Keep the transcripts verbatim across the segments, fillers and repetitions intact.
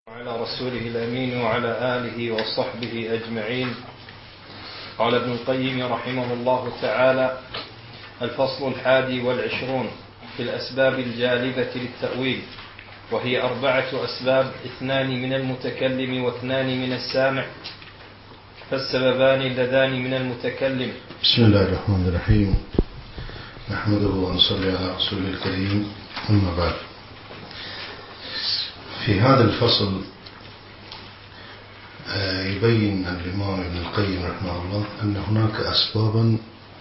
على رسوله الأمين وعلى آله وصحبه أجمعين. قال ابن القيم رحمه الله تعالى: الفصل الحادي والعشرون في الأسباب الجالبة للتأويل، وهي أربعة أسباب، اثنان من المتكلم واثنان من السامع، فالسببان اللذان من المتكلم. بسم الله الرحمن الرحيم، نحمده ونصلي على رسوله الكريم، أما بعد. في هذا الفصل يبين الإمام ابن القيم رحمه الله أن هناك أسبابا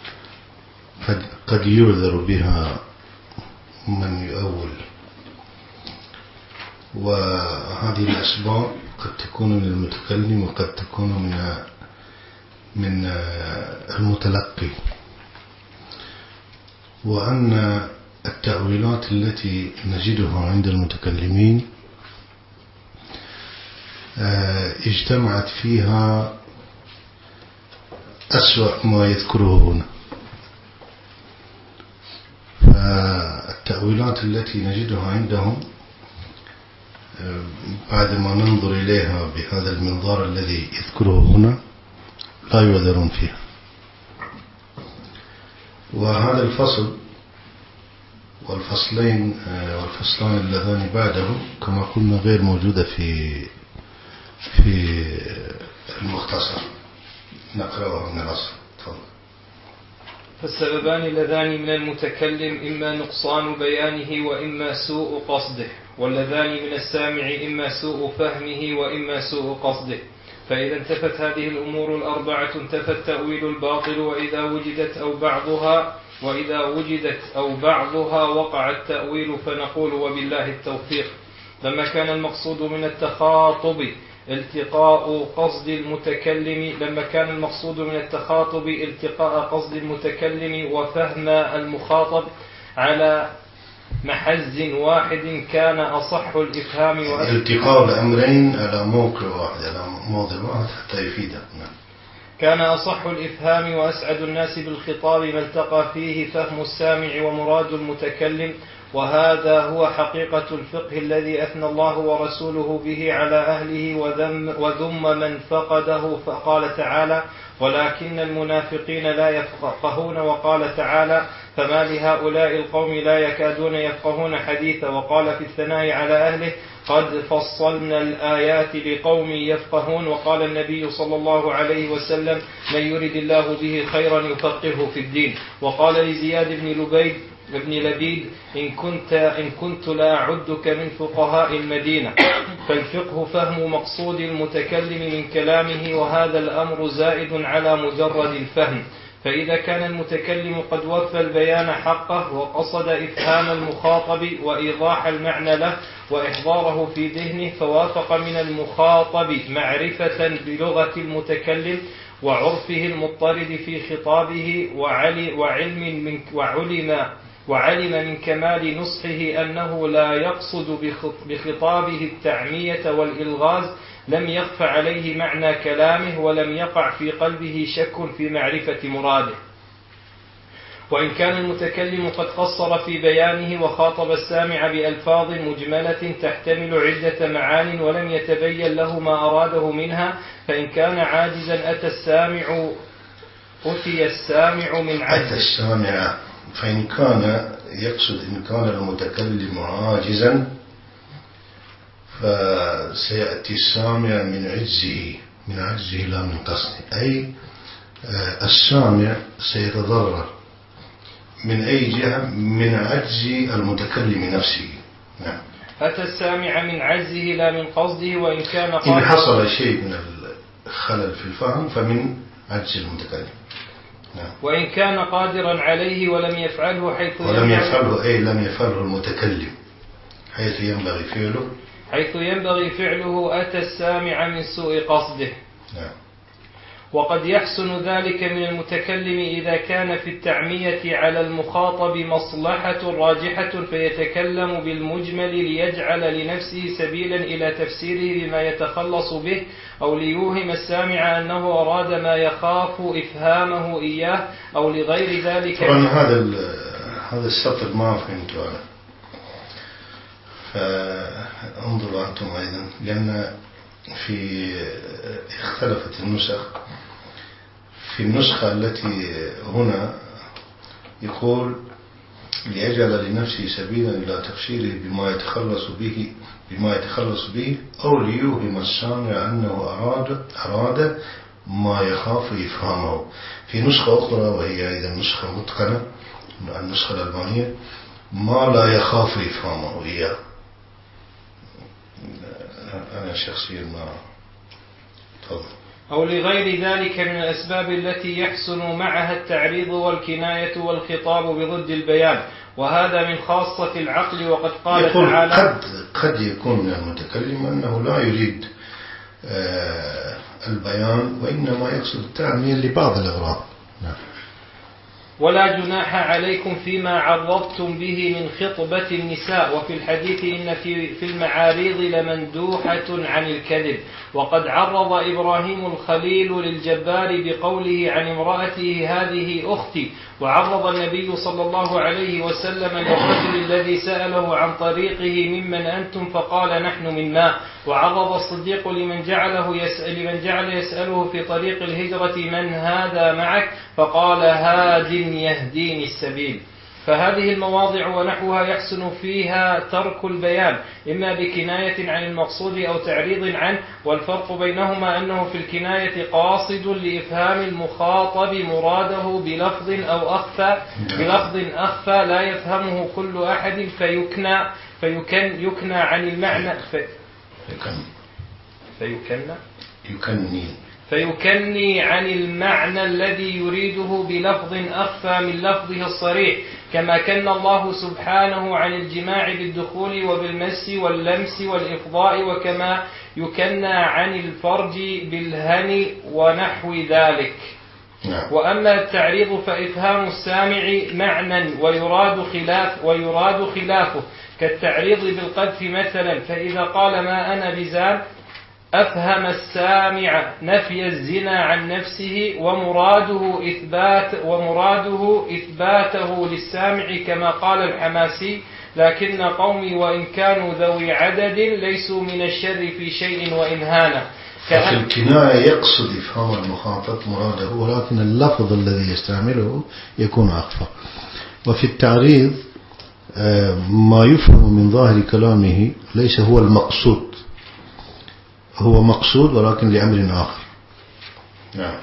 قد يعذر بها من يؤول، وهذه الأسباب قد تكون من المتكلم وقد تكون من من المتلقي، وأن التأويلات التي نجدها عند المتكلمين اجتمعت فيها أسوأ ما يذكره هنا. فالتأويلات التي نجدها عندهم بعد ما ننظر إليها بهذا المنظار الذي يذكره هنا لا يعذرون فيها. وهذا الفصل والفصلين والفصلان اللذان بعده كما قلنا غير موجودة في في المختصر، نقرأه من الأصل. فالسببان اللذان من المتكلم إما نقصان بيانه وإما سوء قصده، واللذان من السامع إما سوء فهمه وإما سوء قصده. فإذا انتفت هذه الأمور الأربعة انتفى التأويل الباطل، وإذا وجدت أو بعضها وإذا وجدت أو بعضها وقع التأويل، فنقول وبالله التوفيق. لما كان المقصود من التخاطب التقاء قصد المتكلم لما كان المقصود من التخاطب التقاء قصد المتكلم وفهم المخاطب على محز واحد، كان أصح الإفهام التقاء الأمرين على موقع واحد، على موضع واحد حتى يفيده. كان أصح الإفهام وأسعد الناس بالخطاب ما التقى فيه فهم السامع ومراد المتكلم، وهذا هو حقيقة الفقه الذي أثنى الله ورسوله به على أهله وذم, وذم من فقده. فقال تعالى: ولكن المنافقين لا يفقهون. وقال تعالى: فما لهؤلاء القوم لا يكادون يفقهون حديثا. وقال في الثناء على أهله: قد فصلنا الآيات لقوم يفقهون. وقال النبي صلى الله عليه وسلم: من يرد الله به خيرا يفقهه في الدين. وقال لزياد بن لبيد ابن لبيد: إن كنت, إن كنت لا أعدك من فقهاء المدينة. فالفقه فهم مقصود المتكلم من كلامه، وهذا الأمر زائد على مجرد الفهم. فإذا كان المتكلم قد وفى البيان حقه وقصد إفهام المخاطب وإيضاح المعنى له وإحضاره في ذهنه، فوافق من المخاطب معرفة بلغة المتكلم وعرفه المضطرد في خطابه وعلم من وعلم وعلم من كمال نصحه أنه لا يقصد بخطابه التعمية والإلغاز، لم يخف عليه معنى كلامه ولم يقع في قلبه شك في معرفة مراده. وإن كان المتكلم قد قصر في بيانه وخاطب السامع بألفاظ مجملة تحتمل عدة معان ولم يتبين له ما أراده منها، فإن كان عاجزا أتى السامع أتي السامع من عجز أتى السامع فإن كان يقصد إن كان المتكلم عاجزا فسيأتي السامع من عجزه من عجزه لا من قصده، أي السامع سيتضرر من أي جهة؟ من عجز المتكلم نفسه. نعم. أتى السامع من عجزه لا من قصده، وإن كان قادرا إن حصل شيء من الخلل في الفهم فمن عجز المتكلم. نعم. وإن كان قادرا عليه ولم يفعله حيث ولم يفعله أي لم يفعله المتكلم حيث ينبغي فعله حيث ينبغي فعله أتى السامع من سوء قصده. نعم. وقد يحسن ذلك من المتكلم إذا كان في التعمية على المخاطب مصلحة راجحة فيتكلم بالمجمل ليجعل لنفسه سبيلا إلى تفسيره بما يتخلص به، أو ليوهم السامع أنه أراد ما يخاف إفهامه إياه، أو لغير ذلك. طبعا هذا هذا السطر ما فهمته أنا. انظروا أنتم أيضا، لأن في اختلفت النسخ. في النسخة التي هنا يقول ليجعل لنفسه سبيلا إلى تفسيره بما يتخلص به بما يتخلص به أو ليوهم السامع أنه أراد أراد ما يخاف إفهامه. في نسخة أخرى وهي أيضا نسخة متقنة، النسخة الألبانية، ما لا يخاف إفهامه إياه. أنا شخصيا ما تفضل. أو لغير ذلك من الأسباب التي يحسن معها التعريض والكناية والخطاب بضد البيان، وهذا من خاصة العقل. وقد قال تعالى قد, قد يكون المتكلم أنه لا يريد آه البيان وإنما يقصد التعمير لبعض الأغراض. نعم. ولا جناح عليكم فيما عرضتم به من خطبة النساء، وفي الحديث إن في, في المعاريض لمندوحة عن الكذب. وقد عرض إبراهيم الخليل للجبار بقوله عن امرأته هذه أختي، وعرض النبي صلى الله عليه وسلم للرجل الذي سأله عن طريقه ممن أنتم فقال نحن من ماء. وعرض الصديق لمن جعله يسأل لمن جعل يسأله في طريق الهجرة من هذا معك فقال هاد يهديني السبيل. فهذه المواضع ونحوها يحسن فيها ترك البيان، إما بكناية عن المقصود أو تعريض عنه. والفرق بينهما أنه في الكناية قاصد لإفهام المخاطب مراده بلفظ أو أخفى بلفظ أخفى لا يفهمه كل أحد فيكنى فيكن يكنى عن المعنى في فيكنى يكني فيكني عن المعنى الذي يريده بلفظ أخفى من لفظه الصريح، كما كن الله سبحانه عن الجماع بالدخول وبالمس واللمس والإفضاء، وكما يكنى عن الفرج بالهن ونحو ذلك. وأما التعريض فإفهام السامع معنى ويراد خلاف ويراد خلافه، كالتعريض بالقذف مثلا، فإذا قال ما أنا بزان أفهم السامع نفي الزنا عن نفسه ومراده إثبات ومراده إثباته للسامع، كما قال الحماسي لكن قومي وإن كانوا ذوي عدد ليسوا من الشر في شيء وإن هانا. في الكناية يقصد إفهام المخاطب مراده، ولكن اللفظ الذي يستعمله يكون أخفى. وفي التعريض ما يفهم من ظاهر كلامه ليس هو المقصود، هو مقصود ولكن لأمر آخر. نعم.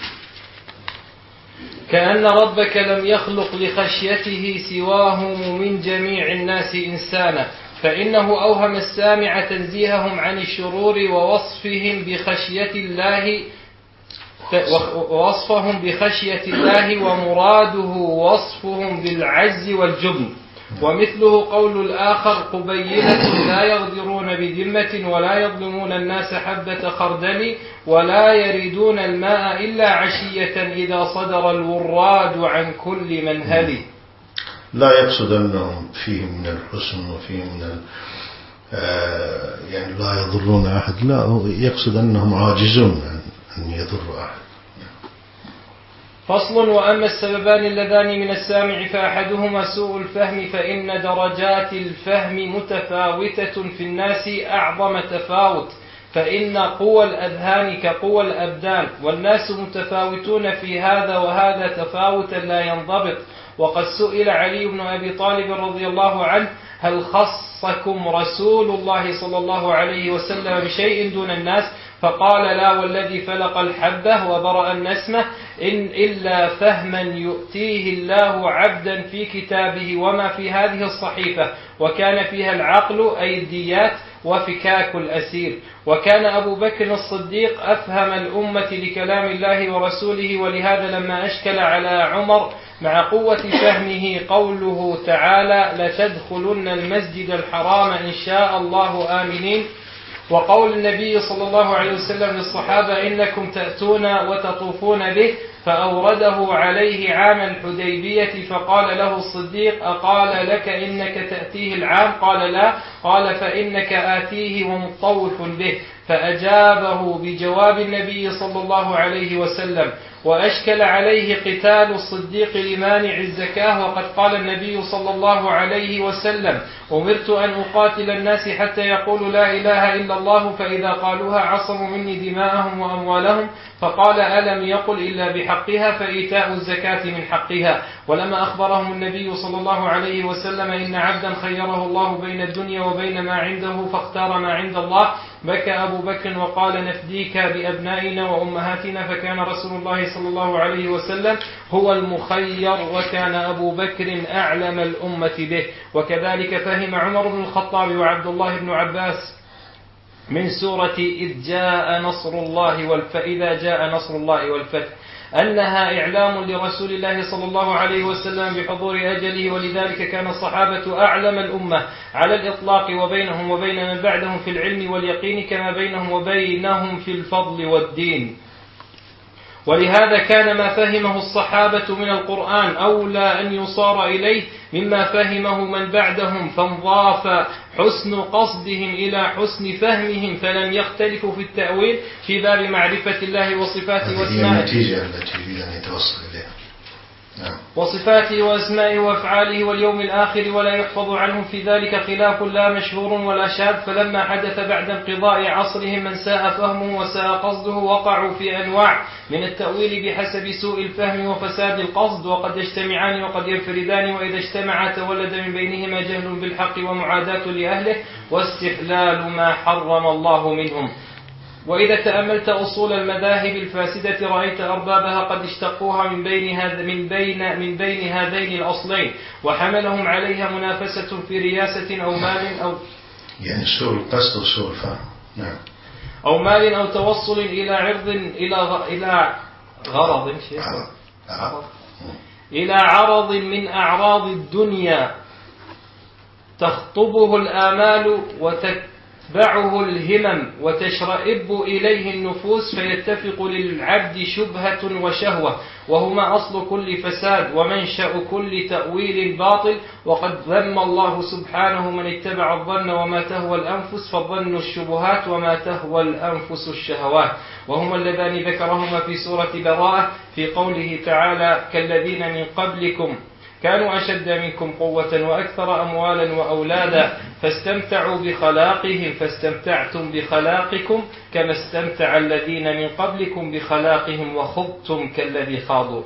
كأن ربك لم يخلق لخشيته سواهم من جميع الناس إنسانا، فإنه أوهم السامع تنزيههم عن الشرور ووصفهم بخشية الله ووصفهم بخشية الله ومراده وصفهم بالعجز والجبن. ومثله قول الآخر قبيلة لا يغدرون بذمة ولا يظلمون الناس حبة خردل ولا يريدون الماء إلا عشية إذا صدر الوراد عن كل من هدي. لا يقصد أنهم فيهم من الحسن وفيهم من آه يعني لا يضرون أحد، لا، يقصد أنهم عاجزون أن يضروا أحد. فصل. وأما السببان اللذان من السامع فأحدهما سوء الفهم، فإن درجات الفهم متفاوتة في الناس أعظم تفاوت، فإن قوى الأذهان كقوى الأبدان، والناس متفاوتون في هذا وهذا تفاوتا لا ينضبط. وقد سئل علي بن أبي طالب رضي الله عنه هل خصكم رسول الله صلى الله عليه وسلم بشيء دون الناس؟ فقال لا والذي فلق الحبة وبرأ النسمة إن إلا فهما يؤتيه الله عبدا في كتابه وما في هذه الصحيفة، وكان فيها العقل أي الديات وفكاك الأسير. وكان أبو بكر الصديق أفهم الأمة لكلام الله ورسوله، ولهذا لما أشكل على عمر مع قوة فهمه قوله تعالى لتدخلن المسجد الحرام إن شاء الله آمنين، وقول النبي صلى الله عليه وسلم للصحابة إنكم تأتون وتطوفون به، فأورده عليه عام الحديبية، فقال له الصديق أقال لك إنك تأتيه العام؟ قال لا. قال فإنك آتيه ومطوف به، فأجابه بجواب النبي صلى الله عليه وسلم. وأشكل عليه قتال الصديق لمانع الزكاة، وقد قال النبي صلى الله عليه وسلم: أمرت أن أقاتل الناس حتى يقولوا لا إله إلا الله، فإذا قالوها عصموا مني دماءهم وأموالهم. فقال: ألم يقل إلا بحقها، فإيتاء الزكاة من حقها. ولما أخبرهم النبي صلى الله عليه وسلم إن عبدا خيره الله بين الدنيا وبين ما عنده فاختار ما عند الله، بكى أبو بكر وقال: نفديك بأبنائنا وأمهاتنا. فكان رسول الله صلى الله عليه وسلم هو المخير، وكان أبو بكر أعلم الأمة به. وكذلك فهم عمر بن الخطاب وعبد الله بن عباس من سورة إذ جاء نصر الله والفتح إذا جاء نصر الله والفتح أنها إعلام لرسول الله صلى الله عليه وسلم بحضور أجله، ولذلك كان الصحابة أعلم الأمة على الإطلاق، وبينهم وبين من بعدهم في العلم واليقين كما بينهم وبينهم في الفضل والدين. ولهذا كان ما فهمه الصحابة من القرآن أولى أن يصار إليه مما فهمه من بعدهم، فانضاف حسن قصدهم إلى حسن فهمهم، فلم يختلفوا في التأويل في باب معرفة الله وصفاته واسمائه. هذه النتيجة التي يريد أن يتوصل إليها. نعم. وصفاته وأسمائه وأفعاله واليوم الآخر، ولا يحفظ عنهم في ذلك خلاف لا مشهور ولا شاذ. فلما حدث بعد انقضاء عصرهم من ساء فهمه وساء قصده، وقعوا في أنواع من التأويل بحسب سوء الفهم وفساد القصد، وقد يجتمعان وقد ينفردان، وإذا اجتمعا تولد من بينهما جهل بالحق ومعاداة لأهله واستحلال ما حرم الله منهم. وإذا تأملت أصول المذاهب الفاسدة رأيت أربابها قد اشتقوها من بين هذا من بين من بين هذين الأصلين، وحملهم عليها منافسة في رياسة أو مال أو يعني سوء القصد وسوء الفهم. نعم. أو مال أو توصل إلى عرض إلى غ... إلى غرض عرض. إلى عرض من أعراض الدنيا تخطبه الآمال وتك تتبعه الهمم وتشرئب إليه النفوس، فيتفق للعبد شبهة وشهوة، وهما أصل كل فساد ومنشأ كل تأويل باطل. وقد ذم الله سبحانه من اتبع الظن وما تهوى الأنفس، فالظن الشبهات وما تهوى الأنفس الشهوات، وهما اللذان ذكرهما في سورة براءة في قوله تعالى: كالذين من قبلكم كانوا أشد منكم قوة وأكثر أموالا وأولادا فاستمتعوا بخلاقهم فاستمتعتم بخلاقكم كما استمتع الذين من قبلكم بخلاقهم وخضتم كالذي خاضوا.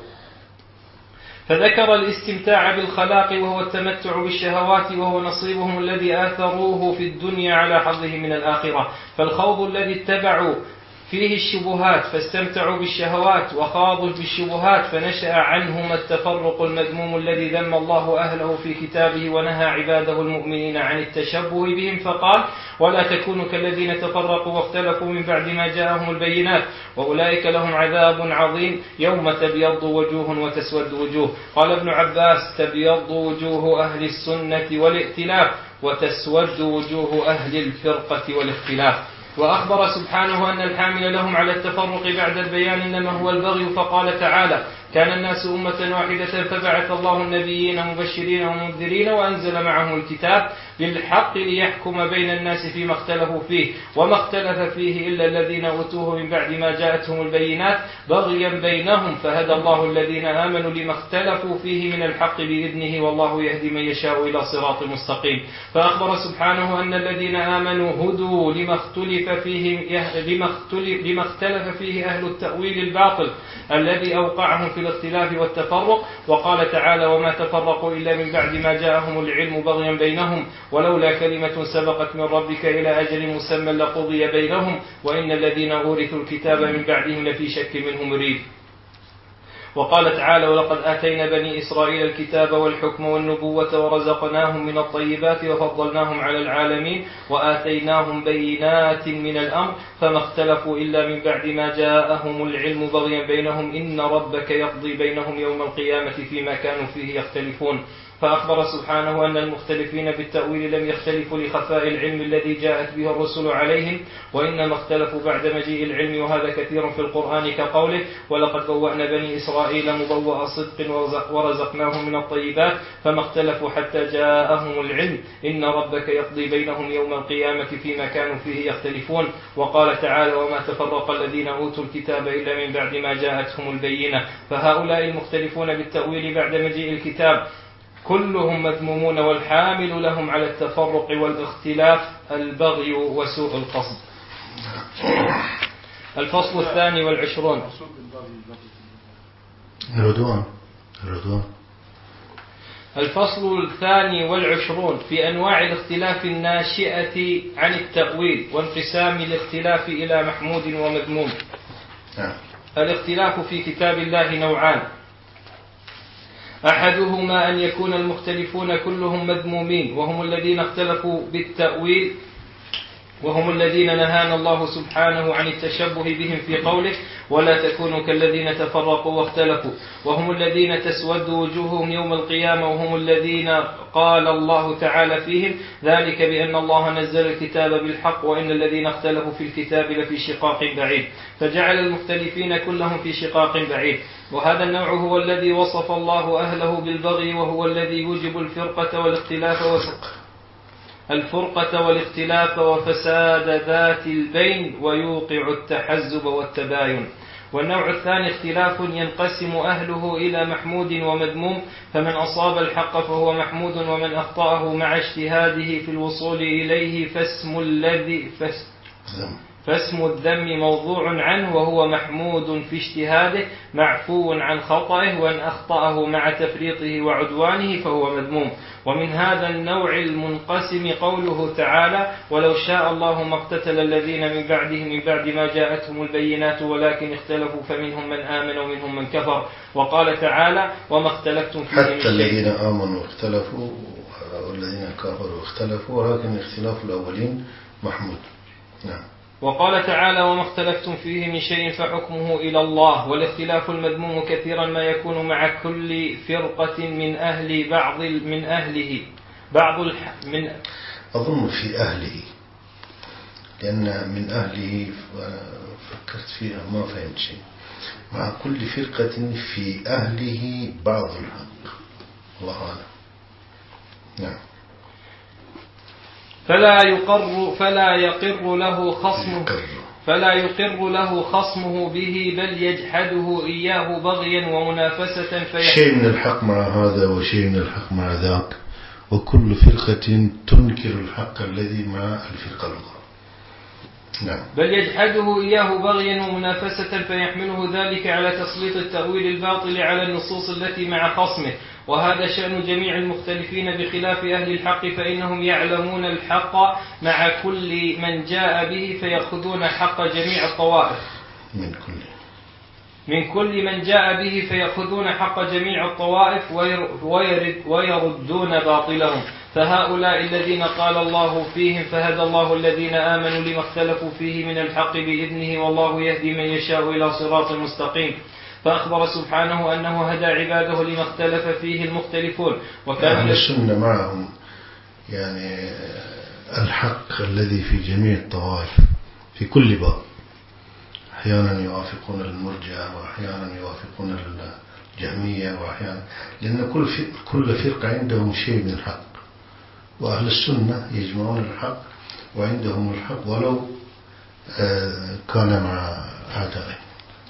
فذكر الاستمتاع بالخلاق وهو التمتع بالشهوات، وهو نصيبهم الذي آثروه في الدنيا على حظه من الآخرة. فالخوض الذي اتبعوا فيه الشبهات فاستمتعوا بالشهوات وخاضوا بالشبهات، فنشأ عنهما التفرق المذموم الذي ذم الله أهله في كتابه ونهى عباده المؤمنين عن التشبه بهم، فقال: ولا تكونوا كالذين تفرقوا واختلفوا من بعد ما جاءهم البينات وأولئك لهم عذاب عظيم يوم تبيض وجوه وتسود وجوه. قال ابن عباس: تبيض وجوه أهل السنة والائتلاف وتسود وجوه أهل الفرقة والاختلاف. وأخبر سبحانه أن الحامل لهم على التفرق بعد البيان إنما هو البغي، فقال تعالى: كان الناس أمة واحدة فبعث الله النبيين مبشرين ومنذرين وأنزل معهم الكتاب بالحق ليحكم بين الناس فيما اختلفوا فيه، وما اختلف فيه إلا الذين أوتوه من بعد ما جاءتهم البينات بغيا بينهم، فهدى الله الذين آمنوا لما اختلفوا فيه من الحق بإذنه، والله يهدي من يشاء إلى صراط مستقيم. فأخبر سبحانه أن الذين آمنوا هدوا لما اختلف فيه لما اختلف, لما اختلف فيه أهل التأويل الباطل الذي أوقعهم في الاختلاف والتفرق. وقال تعالى: وما تفرقوا إلا من بعد ما جاءهم العلم بغيا بينهم ولولا كلمة سبقت من ربك إلى أجل مسمى لقضي بينهم وإن الذين أورثوا الكتاب من بعدهم لفي شك منه مريب. وقال تعالى: ولقد آتينا بني إسرائيل الكتاب والحكم والنبوة ورزقناهم من الطيبات وفضلناهم على العالمين وآتيناهم بينات من الأمر فما اختلفوا إلا من بعد ما جاءهم العلم بغيا بينهم إن ربك يقضي بينهم يوم القيامة فيما كانوا فيه يختلفون. فأخبر سبحانه أن المختلفين بالتأويل لم يختلفوا لخفاء العلم الذي جاءت به الرسل عليهم، وإنما اختلفوا بعد مجيء العلم، وهذا كثير في القرآن كقوله: ولقد بوأنا بني إسرائيل مبوأ صدق ورزقناهم من الطيبات فما اختلفوا حتى جاءهم العلم إن ربك يقضي بينهم يوم القيامة فيما كانوا فيه يختلفون. وقال تعالى: وما تفرق الذين أوتوا الكتاب إلا من بعد ما جاءتهم البينة. فهؤلاء المختلفون بالتأويل بعد مجيء الكتاب كلهم مذمومون، والحامل لهم على التفرق والاختلاف البغي وسوء القصد. الفصل الثاني والعشرون. العدوان العدوان الفصل الثاني والعشرون في أنواع الاختلاف الناشئة عن التأويل وانقسام الاختلاف إلى محمود ومذموم. الاختلاف في كتاب الله نوعان: أحدهما أن يكون المختلفون كلهم مذمومين، وهم الذين اختلفوا بالتأويل، وهم الذين نهانا الله سبحانه عن التشبه بهم في قوله: ولا تكونوا كالذين تفرقوا واختلفوا، وهم الذين تسود وجوههم يوم القيامة، وهم الذين قال الله تعالى فيهم: ذلك بأن الله نزل الكتاب بالحق وإن الذين اختلفوا في الكتاب لفي شقاق بعيد. فجعل المختلفين كلهم في شقاق بعيد. وهذا النوع هو الذي وصف الله أهله بالبغي، وهو الذي يوجب الفرقة والاختلاف وفق الفرقة والاختلاف وفساد ذات البين ويوقع التحزب والتباين. والنوع الثاني اختلاف ينقسم أهله إلى محمود ومذموم، فمن أصاب الحق فهو محمود، ومن أخطأه مع اجتهاده في الوصول إليه فاسم الذي فاسم الذم موضوع عنه، وهو محمود في اجتهاده معفو عن خطأه، وأن أخطأه مع تفريطه وعدوانه فهو مذموم. ومن هذا النوع المنقسم قوله تعالى: ولو شاء الله ما اقتتل الذين من بعدهم من بعد ما جاءتهم البينات ولكن اختلفوا فمنهم من آمن ومنهم من كفر. وقال تعالى: وما اختلفتم فيه من شيء. حتى الذين آمنوا واختلفوا والذين كفروا اختلفوا، ولكن اختلاف الأولين محمود. نعم. وقال تعالى: وما اختلفتم فيه من شيء فحكمه إلى الله. والاختلاف المذموم كثيرا ما يكون مع كل فرقة من أهل بعض من أهله بعض الح... من أظن في أهله، لأن من أهله فكرت فيها ما فهمت شيء. مع كل فرقة في أهله بعض الحق، الله أعلم. نعم. فلا يقر فلا يقر له خصمه فلا يقر له خصمه به، بل يجحده إياه بغيا ومنافسة. شيء من الحق مع هذا وشيء من الحق مع ذاك، وكل فرقة تنكر الحق الذي مع الفرقة الأخرى. نعم. بل يجحده إياه بغيا ومنافسة، فيحمله ذلك على تسليط التأويل الباطل على النصوص التي مع خصمه. وهذا شأن جميع المختلفين بخلاف أهل الحق، فإنهم يعلمون الحق مع كل من جاء به، فيأخذون حق جميع الطوائف من كل من كل من جاء به فيأخذون حق جميع الطوائف ويرد ويردون باطلهم. فهؤلاء الذين قال الله فيهم: فهدى الله الذين آمنوا لما اختلفوا فيه من الحق بإذنه والله يهدي من يشاء إلى صراط مستقيم. فأخبر سبحانه أنه هدى عباده لما اختلف فيه المختلفون. وكان أهل السنة معهم يعني الحق الذي في جميع الطوائف في كل باب، أحيانا يوافقون المرجئة وأحيانا يوافقون الجهمية وأحيانا، لأن كل كل فرقة عندهم شيء من الحق، وأهل السنة يجمعون الحق وعندهم الحق ولو كان مع أعدائهم.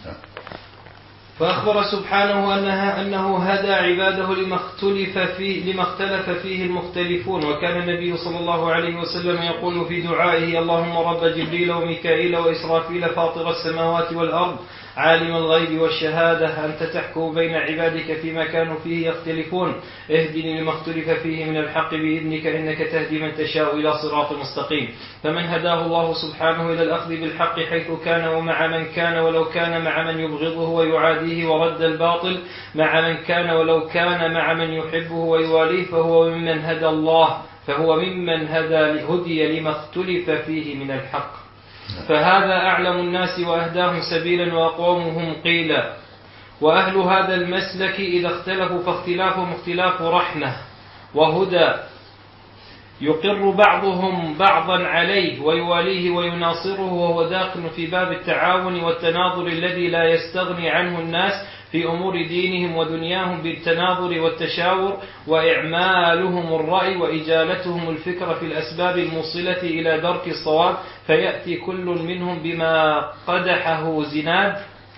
فأخبر سبحانه أنها أنه هدى عباده لما اختلف فيه لما اختلف فيه المختلفون. وكان النبي صلى الله عليه وسلم يقول في دعائه: اللهم رب جبريل وميكائيل وإسرافيل فاطر السماوات والأرض عالم الغيب والشهادة أنت تحكم بين عبادك فيما كانوا فيه يختلفون، اهدني لما اختلف فيه من الحق بإذنك إنك تهدي من تشاء إلى صراط مستقيم. فمن هداه الله سبحانه إلى الأخذ بالحق حيث كان ومع من كان، ولو كان مع من يبغضه ويعاديه، ورد الباطل مع من كان ولو كان مع من يحبه ويواليه، فهو ممن هدى الله فهو ممن هدى هدي لما اختلف فيه من الحق. فهذا أعلم الناس وأهداهم سبيلا وأقومهم قيلا. وأهل هذا المسلك إذا اختلفوا فاختلافهم اختلاف رحمة، وهدى يقر بعضهم بعضا عليه ويواليه ويناصره، وهو داخل في باب التعاون والتناظر الذي لا يستغني عنه الناس في أمور دينهم ودنياهم بالتناظر والتشاور، وإعمالهم الرأي وإجالتهم الفكر في الأسباب الموصلة إلى درك الصواب، فيأتي كل منهم بما قدحه زناد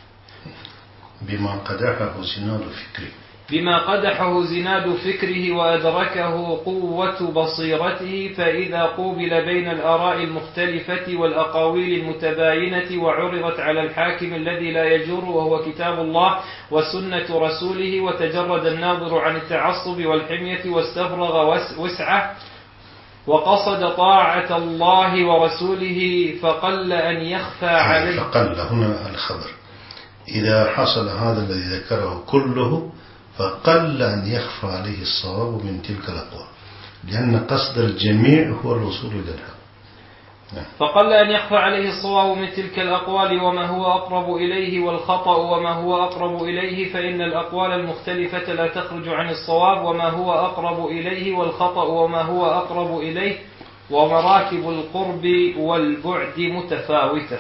بما قدحه زناد فكره بما قدحه زناد فكره وأدركه قوة بصيرته، فإذا قوبل بين الآراء المختلفة والأقاويل المتباينة وعرضت على الحاكم الذي لا يجور وهو كتاب الله وسنة رسوله، وتجرد الناظر عن التعصب والحمية واستفرغ وسعه وقصد طاعة الله ورسوله، فقل أن يخفى عليه. فقل هنا الخبر، إذا حصل هذا الذي ذكره كله فقل أن يخفى عليه الصواب من تلك الأقوال، لأن قصد الجميع هو الوصول إلى الحق. فقل أن يخفى عليه الصواب من تلك الأقوال وما هو أقرب إليه، والخطأ وما هو أقرب إليه، فإن الأقوال المختلفة لا تخرج عن الصواب وما هو أقرب إليه، والخطأ وما هو أقرب إليه، ومراكب القرب والبعد متفاوتة.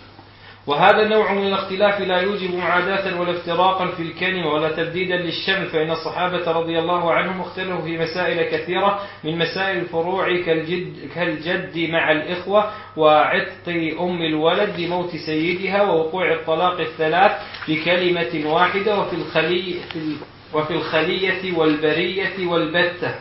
وهذا النوع من الاختلاف لا يوجب معاداة ولا افتراقا في الكلمة ولا تبديدا للشمل، فإن الصحابة رضي الله عنهم اختلفوا في مسائل كثيرة من مسائل الفروع كالجد, كالجد مع الإخوة، وعتق أم الولد بموت سيدها، ووقوع الطلاق الثلاث بكلمة واحدة، وفي الخلي وفي الخلية والبرية والبتة،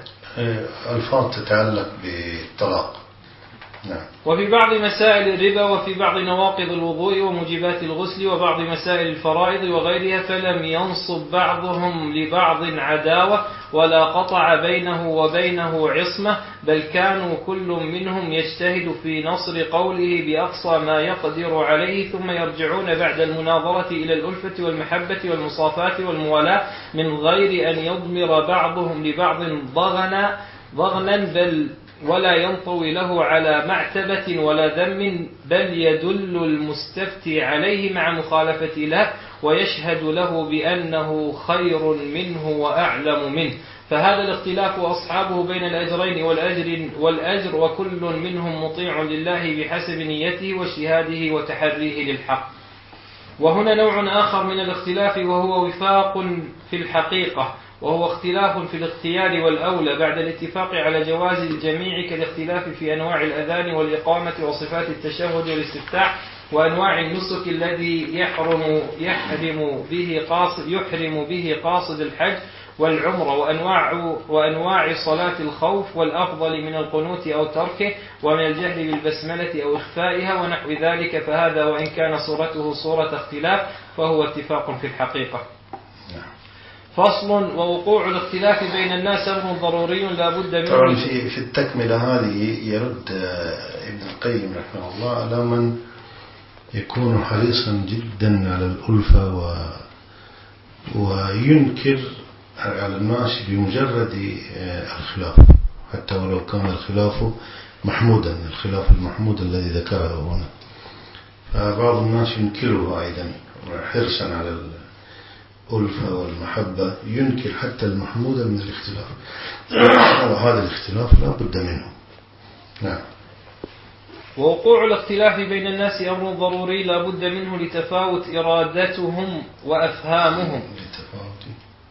الفاظ تتعلق بالطلاق. نعم. وفي بعض مسائل الربا، وفي بعض نواقض الوضوء وموجبات الغسل، وبعض مسائل الفرائض وغيرها، فلم ينصب بعضهم لبعض عداوة ولا قطع بينه وبينه عصمة، بل كانوا كل منهم يجتهد في نصر قوله بأقصى ما يقدر عليه، ثم يرجعون بعد المناظرة إلى الألفة والمحبة والمصافاة والموالاة من غير أن يضمر بعضهم لبعض ضغنا ضغنا بل ولا ينطوي له على معتبة ولا ذم، بل يدل المستفتي عليه مع مخالفة له ويشهد له بأنه خير منه وأعلم منه. فهذا الاختلاف أصحابه بين الأجرين والأجر, والأجر وكل منهم مطيع لله بحسب نيته واجتهاده وتحريه للحق. وهنا نوع آخر من الاختلاف، وهو وفاق في الحقيقة، وهو اختلاف في الاختيار والأولى بعد الاتفاق على جواز الجميع، كالاختلاف في أنواع الأذان والإقامة وصفات التشهد والاستفتاح وأنواع النسك الذي يحرم يحرم به قاصد يحرم به قاصد الحج والعمرة، وأنواع وأنواع صلاة الخوف، والأفضل من القنوت أو تركه، ومن الجهل بالبسملة أو إخفائها ونحو ذلك. فهذا وإن كان صورته صورة اختلاف فهو اتفاق في الحقيقة. فصل. ووقوع الاختلاف بين الناس أمر ضروري لا بد منه. طبعا في في التكملة هذه يرد ابن القيم رحمه الله على من يكون حريصا جدا على الألفة و وينكر على الناس بمجرد الخلاف، حتى ولو كان الخلاف محمودا، الخلاف المحمود الذي ذكره هنا. فبعض الناس ينكره أيضا حرصا على الألفة والمحبة، ينكر حتى المحمود من الاختلاف، وهذا الاختلاف لا بد منه. نعم. ووقوع الاختلاف بين الناس أمر ضروري لا بد منه لتفاوت إرادتهم وأفهامهم لتفاوت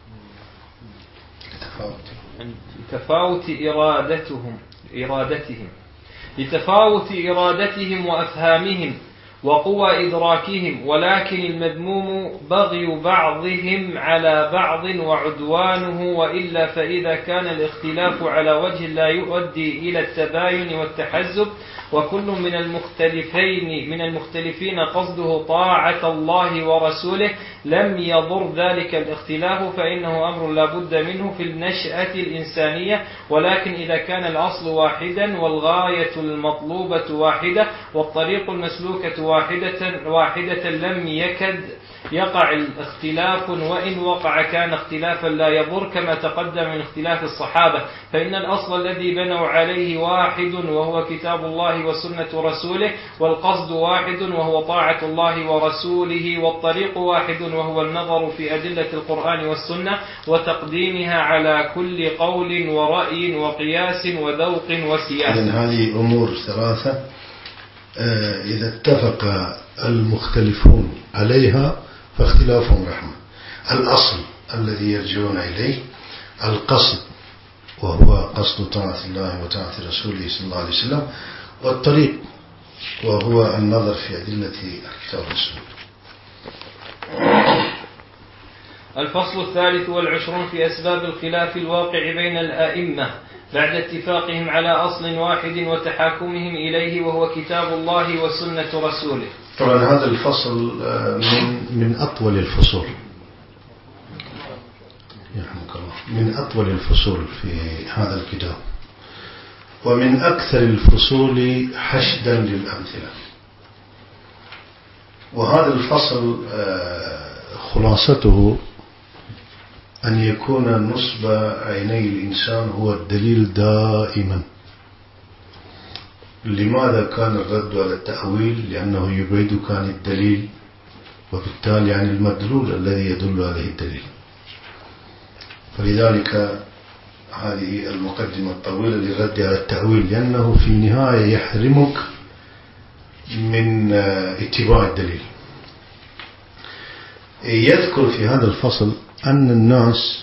لتفاوت إرادتهم إرادتهم لتفاوت إرادتهم وأفهامهم وقوى إدراكهم، ولكن المذموم بغي بعضهم على بعض وعدوانه، وإلا فإذا كان الاختلاف على وجه لا يؤدي إلى التباين والتحزب، وكل من المختلفين من المختلفين قصده طاعة الله ورسوله، لم يضر ذلك الاختلاف، فإنه أمر لا بد منه في النشأة الإنسانية. ولكن إذا كان الأصل واحدا والغاية المطلوبة واحدة والطريق المسلوكة واحدة واحدة لم يكد يقع الاختلاف، وإن وقع كان اختلافا لا يضر، كما تقدم من اختلاف الصحابة، فإن الأصل الذي بنوا عليه واحد وهو كتاب الله الله وسنة رسوله، والقصد واحد وهو طاعة الله ورسوله، والطريق واحد وهو النظر في أدلة القرآن والسنة وتقديمها على كل قول ورأي وقياس وذوق وسياسة. إذن هذه أمور ثلاثة إذا اتفق المختلفون عليها فاختلافهم رحمة. الأصل الذي يرجعون إليه القصد، وهو قصد طاعة الله وطاعة رسوله صلى الله عليه وسلم، والطريق وهو النظر في أدلة الكتاب والسنة. الفصل الثالث والعشرون في أسباب الخلاف الواقع بين الآئمة بعد اتفاقهم على أصل واحد وتحاكمهم إليه، وهو كتاب الله وسنة رسوله. طبعا هذا الفصل من من أطول الفصول من أطول الفصول في هذا الكتاب، ومن أكثر الفصول حشدا للأمثلة. وهذا الفصل خلاصته أن يكون نصب عيني الإنسان هو الدليل دائما. لماذا كان الرد على التأويل؟ لأنه يبعدك عن الدليل، وبالتالي عن المدلول الذي يدل عليه الدليل. فلذلك هذه المقدمة الطويلة للرد على التأويل، لأنه في النهاية يحرمك من اتباع الدليل. يذكر في هذا الفصل أن الناس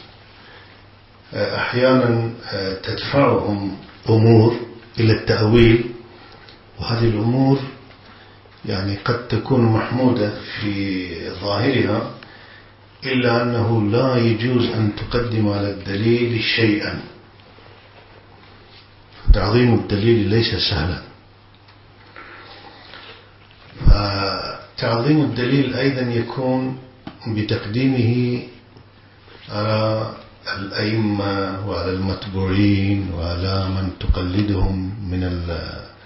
أحيانا تدفعهم أمور إلى التأويل، وهذه الأمور يعني قد تكون محمودة في ظاهرها، إلا أنه لا يجوز أن تقدم على الدليل شيئا. تعظيم الدليل ليس سهلا. فتعظيم الدليل أيضا يكون بتقديمه على الأئمة وعلى المتبوعين وعلى من تقلدهم من ال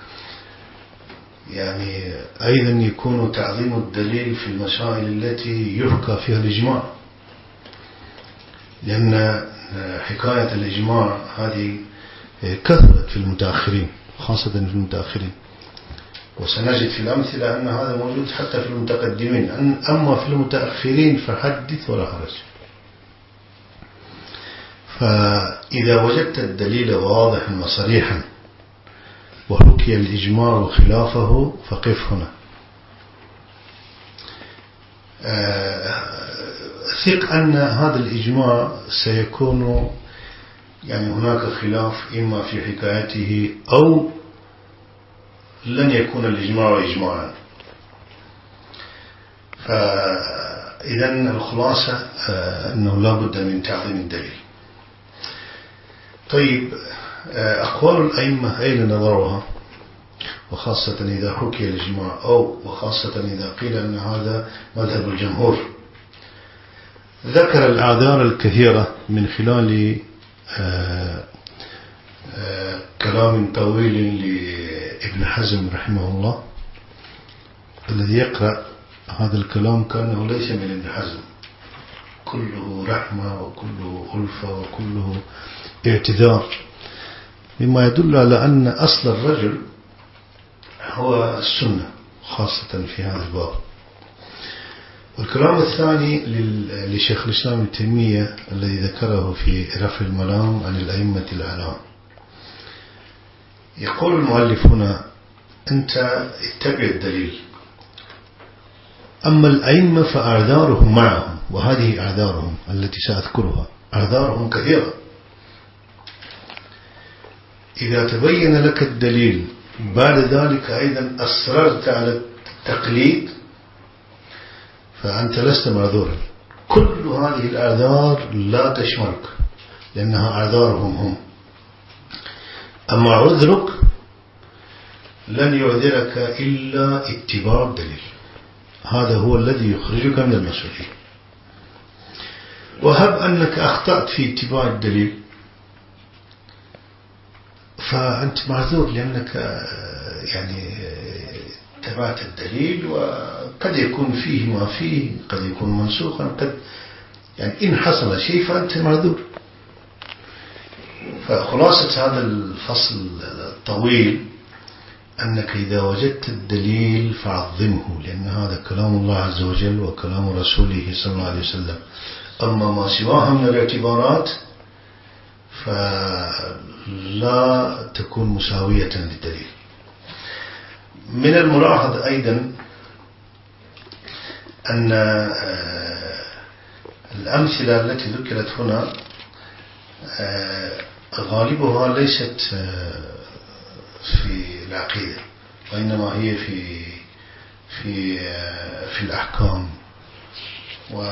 يعني أيضا يكون تعظيم الدليل في المسائل التي يحكى فيها الإجماع، لأن حكاية الإجماع هذه كثرت في المتأخرين، خاصة في المتأخرين، وسنجد في الأمثلة أن هذا موجود حتى في المتقدمين. أما في المتأخرين فحدث ولا حرج. فإذا وجدت الدليل واضحا وصريحا وحكي الإجماع خلافه فقف هنا. ثق أن هذا الإجماع سيكون يعني هناك خلاف إما في حكايته أو لن يكون الإجماع إجماعا. فإذن الخلاصة أنه لا بد من تعظيم الدليل. طيب، أقوال الأئمة أين نظرها؟ وخاصة إذا حكي الإجماع، أو وخاصة إذا قيل أن هذا مذهب الجمهور. ذكر الأعذار الكثيرة من خلال آآ آآ كلام طويل لابن حزم رحمه الله، الذي يقرأ هذا الكلام كأنه ليس من ابن حزم، كله رحمة وكله ألفة وكله اعتذار، مما يدل على أن أصل الرجل هو السنة، خاصة في هذا الباب. والكلام الثاني لشيخ الإسلام ابن تيمية الذي ذكره في رفع الملام عن الأئمة الأعلام. يقول المؤلف هنا: أنت اتبع الدليل، أما الأئمة فأعذارهم معهم، وهذه أعذارهم التي سأذكرها، أعذارهم كثيرة. إذا تبين لك الدليل بعد ذلك أيضا أصررت على التقليد فأنت لست معذورا. كل هذه الأعذار لا تشملك، لأنها أعذارهم هم. أما عذرك لن يعذرك إلا اتباع الدليل، هذا هو الذي يخرجك من المسؤولية. وهب أنك أخطأت في اتباع الدليل فأنت معذور، لأنك يعني تبعت الدليل، وقد يكون فيه ما فيه، قد يكون منسوخا، قد يعني إن حصل شيء فأنت معذور. فخلاصة هذا الفصل الطويل أنك إذا وجدت الدليل فعظمه، لأن هذا كلام الله عز وجل وكلام رسوله صلى الله عليه وسلم. أما ما سواها من الاعتبارات فلا تكون مساوية للدليل. من الملاحظ أيضا أن الأمثلة التي ذكرت هنا غالبها ليست في العقيدة، وإنما هي في في في الأحكام. و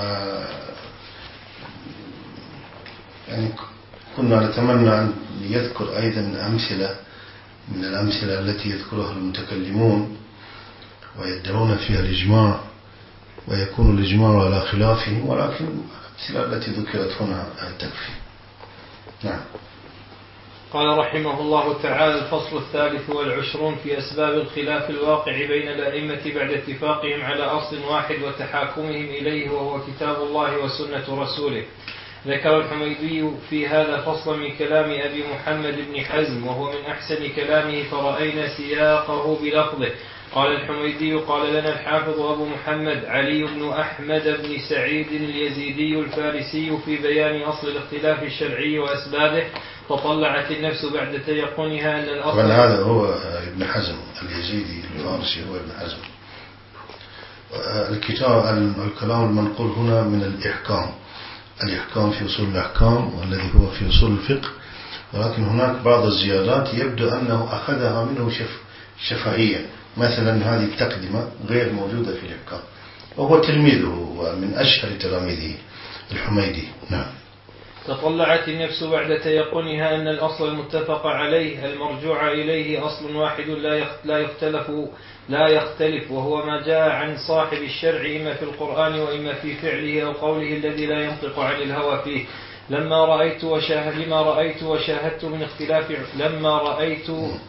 يعني كنا نتمنى أن يذكر أيضا أمثلة من الأمثلة التي يذكرها المتكلمون ويدعون فيها الإجماع ويكون الإجماع على خلافهم، ولكن الأمثلة التي ذكرت هنا تكفي. نعم. قال رحمه الله تعالى: الفصل الثالث والعشرون في أسباب الخلاف الواقع بين الأئمة بعد اتفاقهم على أصل واحد وتحاكمهم إليه، وهو كتاب الله وسنة رسوله. ذكر الحميدي في هذا فصل من كلام أبي محمد بن حزم، وهو من أحسن كلامه، فرأينا سياقه بلفظه. قال الحميدي: قال لنا الحافظ أبو محمد علي بن أحمد بن سعيد اليزيدي الفارسي في بيان أصل الاختلاف الشرعي وأسبابه: تطلعت النفس بعد تيقنها أن الأصل. هذا هو ابن حزم اليزيدي الفارسي، هو ابن حزم. الكتاب الكلام المنقول هنا من الإحكام، الإحكام في أصول الأحكام والذي هو في أصول الفقه، ولكن هناك بعض الزيادات يبدو أنه أخذها منه شف شفهيا. مثلا هذه التقدمة غير موجودة في الإحكام، وهو تلميذه ومن أشهر تلاميذه الحميدي. نعم. تطلعت النفس بعد تيقنها أن الأصل المتفق عليه المرجوع إليه أصل واحد لا يختلف لا يختلف وهو ما جاء عن صاحب الشرع إما في القرآن وإما في فعله أو قوله الذي لا ينطق عن الهوى فيه. لما رأيت وشاهد لما رأيت وشاهدت من اختلاف لما رأيت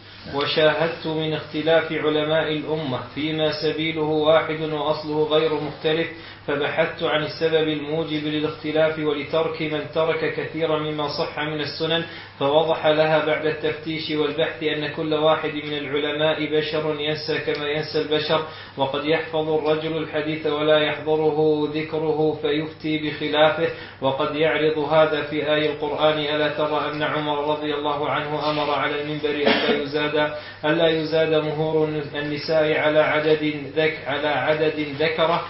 وشاهدت من اختلاف علماء الأمة فيما سبيله واحد وأصله غير مختلف، فبحثت عن السبب الموجب للاختلاف ولترك من ترك كثيرا مما صح من السنن، فوضح لها بعد التفتيش والبحث أن كل واحد من العلماء بشر ينسى كما ينسى البشر، وقد يحفظ الرجل الحديث ولا يحضره ذكره فيفتي بخلافه، وقد يعرض هذا في آية القرآن: ألا ترى أن عمر رضي الله عنه أمر على المنبر ألا يزاد ألا يزاد مهور النساء على عدد ذك على عدد ذكره،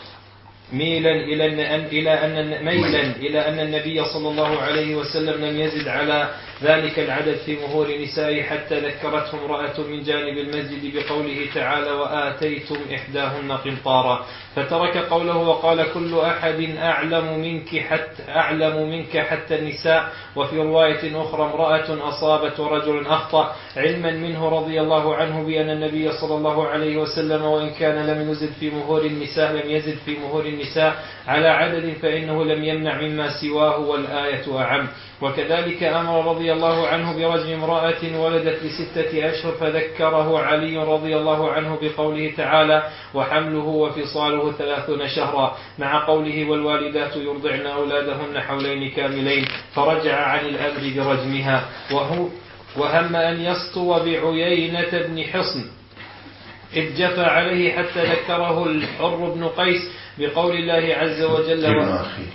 ميلا إلى أن إلى أن ميلا إلى أن النبي صلى الله عليه وسلم لم يزد على ذلك العدد في مهور نسائه، حتى ذكرته امرأة من جانب المسجد بقوله تعالى: وآتيتم إحداهن قنطارا، فترك قوله وقال: كل أحد أعلم منك حتى أعلم منك حتى النساء. وفي رواية أخرى: امرأة أصابت ورجل أخطأ، علما منه رضي الله عنه بأن النبي صلى الله عليه وسلم وإن كان لم يزد في مهور النساء لم يزد في مهور النساء على عدد، فإنه لم يمنع مما سواه والآية أعم. وكذلك أمر رضي الله عنه برجم امرأة ولدت لستة أشهر، فذكره علي رضي الله عنه بقوله تعالى: وحمله وفصاله ثلاثون شهرا، مع قوله: والوالدات يرضعن أولادهن حولين كاملين، فرجع عن الأمر برجمها. وهو وهم أن يسطو بعيينة بن حصن إذ جفى عليه حتى ذكره الحر بن قيس بقول الله عز وجل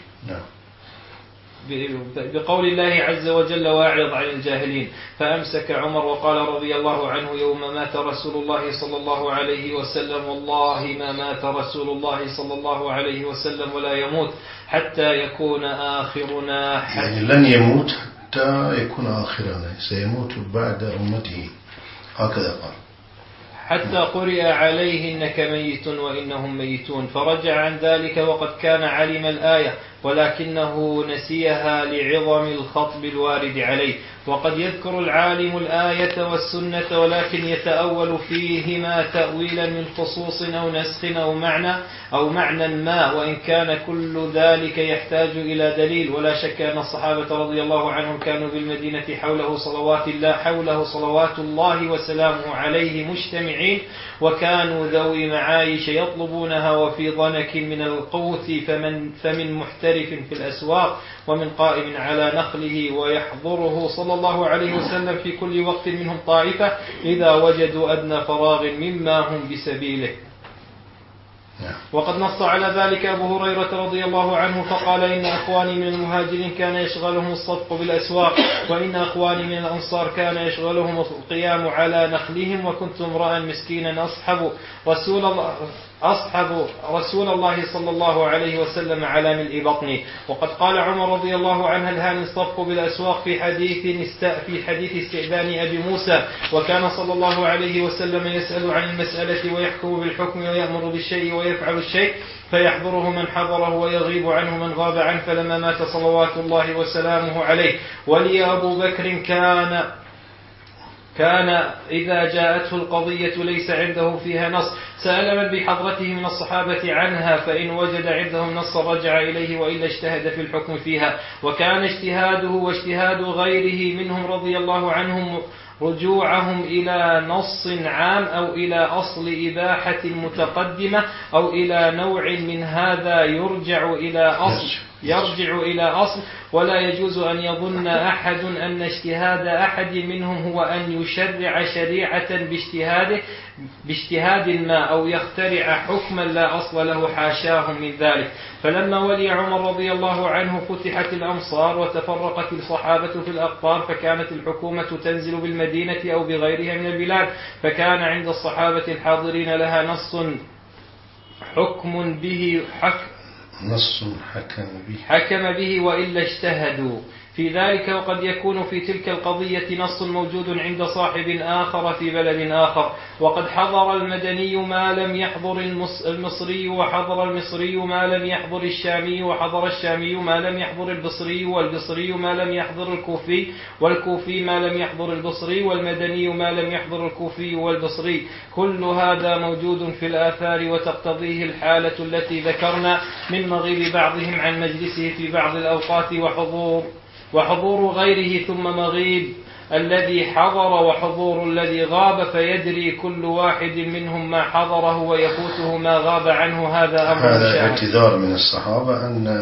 بقول الله عز وجل: واعرض عن الجاهلين. فأمسك عمر وقال رضي الله عنه: يوم مات رسول الله صلى الله عليه وسلم والله ما مات رسول الله صلى الله عليه وسلم ولا يموت حتى يكون آخرنا، يعني لن يموت حتى يكون آخرنا، سيموت بعد أمته، هكذا قال، حتى قرئ عليه إنك ميت وإنهم ميتون. فرجع عن ذلك وقد كان علم الآية، ولكنه نسيها لعظم الخطب الوارد عليه. وقد يذكر العالم الآية والسنة ولكن يتأول فيهما تأويلا من خصوص أو نسخ أو معنى أو معنى ما، وإن كان كل ذلك يحتاج إلى دليل. ولا شك أن الصحابة رضي الله عنهم كانوا بالمدينة حوله صلوات الله حوله صلوات الله وسلامه عليه مجتمعين، وكانوا ذوي معايش يطلبونها وفي ضنك من القوت، فمن فمن محتاج معترف في الأسواق ومن قائم على نخله ويحضره صلى الله عليه وسلم في كل وقت منهم طائفة إذا وجدوا أدنى فراغ مما هم بسبيله. وقد نص على ذلك أبو هريرة رضي الله عنه فقال إن أخواني من المهاجرين كان يشغلهم الصفق بالأسواق وإن أخواني من الأنصار كان يشغلهم القيام على نخلهم وكنت امرأ مسكينا أصحب رسول الله أصحب رسول الله صلى الله عليه وسلم على ملء بطني. وقد قال عمر رضي الله عنه الهان الصفق بالأسواق في حديث في حديث استئذان أبي موسى وكان صلى الله عليه وسلم يسأل عن المسألة ويحكم بالحكم ويأمر بالشيء ويفعل الشيء فيحضره من حضره ويغيب عنه من غاب عنه. فلما مات صلوات الله وسلامه عليه ولي أبو بكر كان كان إذا جاءته القضية ليس عنده فيها نص سأل من بحضرته من الصحابة عنها فإن وجد عندهم نص رجع إليه وإلا اجتهد في الحكم فيها. وكان اجتهاده واجتهاد غيره منهم رضي الله عنهم رجوعهم إلى نص عام أو إلى أصل إباحة متقدمة أو إلى نوع من هذا يرجع إلى أصل يرجع إلى أصل. ولا يجوز أن يظن أحد أن اجتهاد أحد منهم هو أن يشرع شريعة باجتهاده باجتهاد ما أو يخترع حكما لا أصل له حاشاه من ذلك. فلما ولي عمر رضي الله عنه فتحت الأمصار وتفرقت الصحابة في الأقطار فكانت الحكومة تنزل بالمدينة أو بغيرها من البلاد فكان عند الصحابة الحاضرين لها نص حكم به حكم نص حكم به حكم به وإلا اجتهدوا في ذلك. وقد يكون في تلك القضية نص موجود عند صاحب آخر في بلد آخر. وقد حضر المدني ما لم يحضر المصري وحضر المصري ما لم يحضر الشامي وحضر الشامي ما لم يحضر البصري والبصري ما لم يحضر الكوفي والكوفي ما لم يحضر البصري والمدني ما لم يحضر الكوفي والبصري. كل هذا موجود في الآثار وتقتضيه الحالة التي ذكرنا من مغيب بعضهم عن مجلسه في بعض الأوقات وحضور وحضور غيره ثم مغيب الذي حضر وحضور الذي غاب فيدري كل واحد منهم ما حضره ويفوته ما غاب عنه. هذا أمر هذا اعتذار من الصحابة أن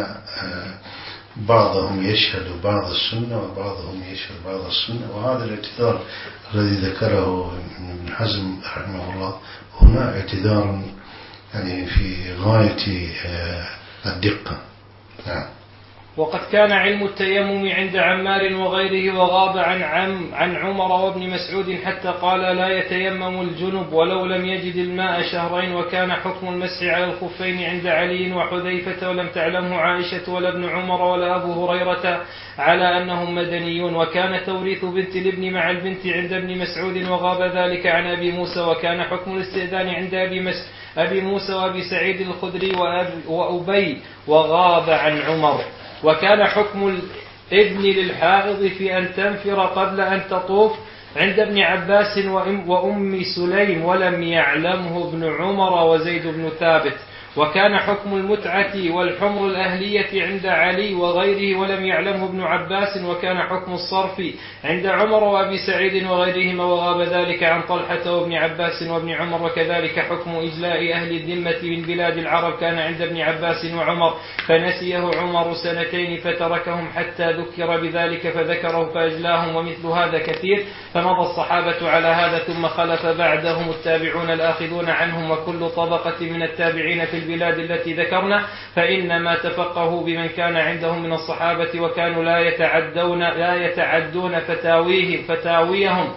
بعضهم يشهد بعض السنة وبعضهم يشهد بعض السنة وهذا الاعتذار الذي ذكره ابن حزم رحمه الله هنا اعتذار يعني في غاية الدقة. نعم. وقد كان علم التيمم عند عمار وغيره وغاب عن عم عن عمر وابن مسعود حتى قال لا يتيمم الجنب ولو لم يجد الماء شهرين. وكان حكم المسح على الخفين عند علي وحذيفة ولم تعلمه عائشة ولا ابن عمر ولا أبو هريرة على أنهم مدنيون. وكان توريث بنت الابن مع البنت عند ابن مسعود وغاب ذلك عن أبي موسى. وكان حكم الاستئذان عند أبي مسعود أبي موسى وأبي سعيد الخدري وأبي وغاب عن عمر. وكان حكم الابن للحائض في أن تنفر قبل أن تطوف عند ابن عباس وأم سليم ولم يعلمه ابن عمر وزيد بن ثابت. وكان حكم المتعة والحمر الأهلية عند علي وغيره ولم يعلمه ابن عباس. وكان حكم الصرف عند عمر وأبي سعيد وغيرهما وغاب ذلك عن طلحة وابن عباس وابن عمر. وكذلك حكم إجلاء أهل الذمة من بلاد العرب كان عند ابن عباس وعمر فنسيه عمر سنتين فتركهم حتى ذكر بذلك فذكره فأجلاهم. ومثل هذا كثير. فمضى الصحابة على هذا ثم خلف بعدهم التابعون الآخذون عنهم وكل طبقة من التابعين في البلاد التي ذكرنا فإنما تفقهوا بمن كان عندهم من الصحابة وكانوا لا يتعدون لا يتعدون فتاويهم فتاويهم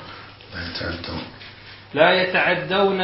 لا يتعدون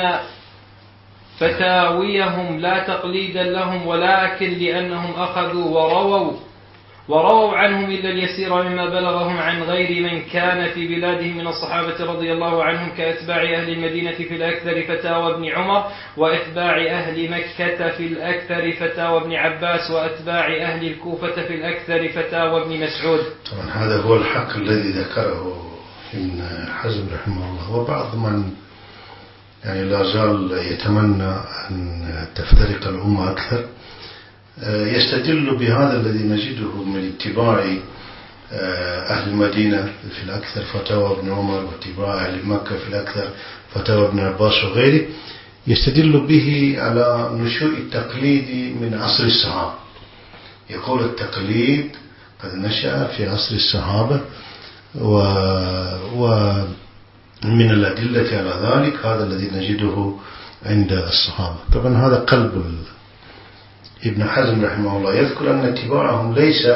فتاويهم لا تقليدا لهم ولكن لأنهم أخذوا ورووا ورووا عنهم إلا اليسير مما بلغهم عن غير من كان في بلادهم من الصحابة رضي الله عنهم كأتباع أهل المدينة في الأكثر فتاوى ابن عمر وأتباع أهل مكة في الأكثر فتاوى ابن عباس وأتباع أهل الكوفة في الأكثر فتاوى ابن مسعود. طبعا هذا هو الحق الذي ذكره ابن حزم رحمه الله. وبعض من يعني لا زال يتمنى أن تفترق الأمة أكثر يستدل بهذا الذي نجده من اتباع أهل المدينة في الأكثر فتاوى ابن عمر واتباع أهل مكة في الأكثر فتاوى ابن عباس وغيره يستدل به على نشوء التقليد من عصر الصحابة يقول التقليد قد نشأ في عصر الصحابة، ومن الأدلة على ذلك هذا الذي نجده عند الصحابة. طبعا هذا قلب ابن حزم رحمه الله، يذكر أن اتباعهم ليس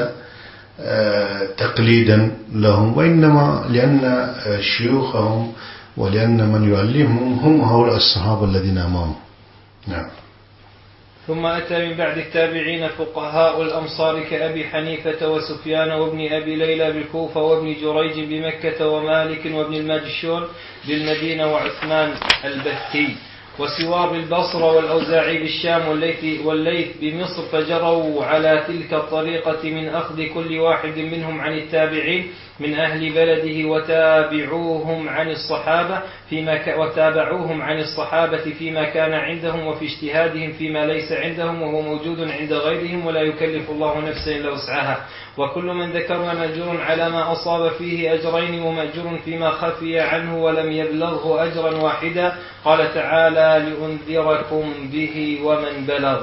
تقليدا لهم، وإنما لأن شيوخهم ولأن من يعلمهم هم هؤلاء الصحابة الذين أمامهم. نعم. ثم أتى من بعد التابعين فقهاء الأمصار كأبي حنيفة وسفيان وابن أبي ليلى بالكوفة وابن جريج بمكة ومالك وابن الماجشون بالمدينة وعثمان البتي وسوار بالبصرة والأوزاعي بالشام والليث, والليث بمصر، فجروا على تلك الطريقة من أخذ كل واحد منهم عن التابعين من أهل بلده وتابعوهم عن الصحابة فيما ك... وتابعوهم عن الصحابة فيما كان عندهم وفي اجتهادهم فيما ليس عندهم وهو موجود عند غيرهم، ولا يكلف الله نفسا إلا وسعها. وكل من ذكرنا مأجور على ما أصاب فيه أجرين ومأجور فيما خفي عنه ولم يبلغه أجرا واحدا. قال تعالى لأنذركم به ومن بلغ.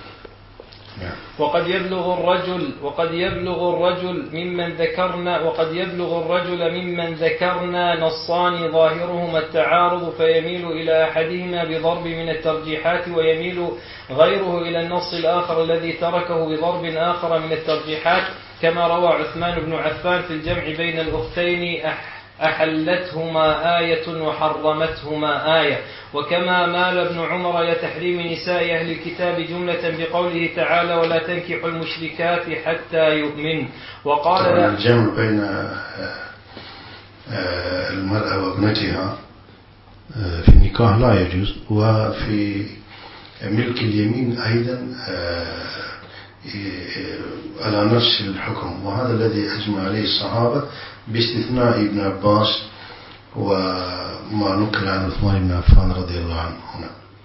وقد يبلغ الرجل وقد يبلغ الرجل ممن ذكرنا وقد يبلغ الرجل ممن ذكرنا نصان ظاهرهما التعارض فيميل إلى أحدهما بضرب من الترجيحات، ويميل غيره إلى النص الآخر الذي تركه بضرب آخر من الترجيحات، كما روى عثمان بن عفان في الجمع بين الأختين أحلتهما آية وحرمتهما آية، وكما مال ابن عمر إلى تحريم نساء أهل الكتاب جملة بقوله تعالى ولا تنكحوا المشركات حتى يؤمن. وقال الجمع بين المرأة وابنتها في النكاح لا يجوز، وفي ملك اليمين أيضا على نفس الحكم، وهذا الذي أجمع عليه الصحابة باستثناء ابن عباس وما نقل عن عثمان بن عفان رضي الله عنه هنا.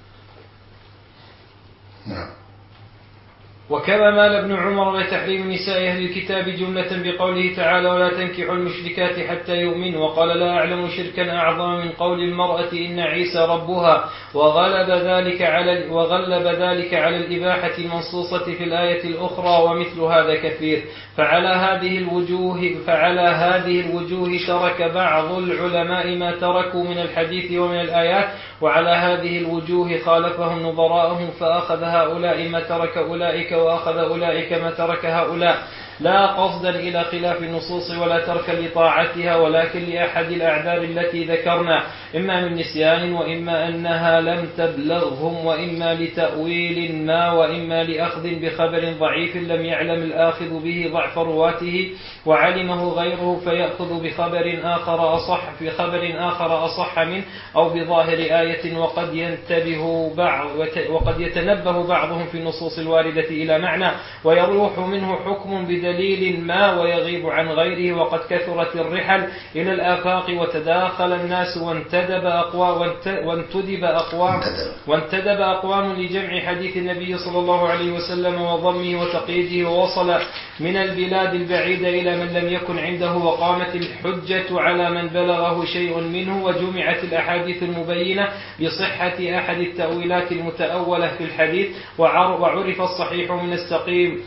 نعم. وكما مال ابن عمر لتحريم نساء أهل الكتاب جملة بقوله تعالى ولا تنكحوا المشركات حتى يؤمنوا، وقال لا أعلم شركا أعظم من قول المرأة إن عيسى ربها، وغلب ذلك على وغلب ذلك على الإباحة المنصوصة في الآية الأخرى، ومثل هذا كثير. فعلى هذه الوجوه فعلى هذه الوجوه ترك بعض العلماء ما تركوا من الحديث ومن الآيات، وعلى هذه الوجوه خالفهم نظراءهم فأخذ هؤلاء ما ترك أولئك وأخذ أولئك ما ترك هؤلاء، لا قصدا إلى خلاف النصوص ولا تركا لطاعتها، ولكن لأحد الأعذار التي ذكرنا، إما من نسيان وإما أنها لم تبلغهم وإما لتأويل ما وإما لأخذ بخبر ضعيف لم يعلم الآخذ به ضعف رواته وعلمه غيره فيأخذ بخبر آخر أصح في خبر آخر أصح منه أو بظاهر آية، وقد ينتبه بعض وقد يتنبه بعضهم في النصوص الواردة إلى معنى ويروح منه حكم بدليل ما ويغيب عن غيره. وقد كثرت الرحل إلى الآفاق وتداخل الناس وانتدب أقوام وانتدب أقوام وانتدب أقوام لجمع حديث النبي صلى الله عليه وسلم وضمه وتقييده، ووصل من البلاد البعيدة إلى من لم يكن عنده، وقامت الحجة على من بلغه شيء منه، وجمعت الأحاديث المبينة بصحة أحد التأويلات المتأولة في الحديث، وعرف الصحيح من السقيم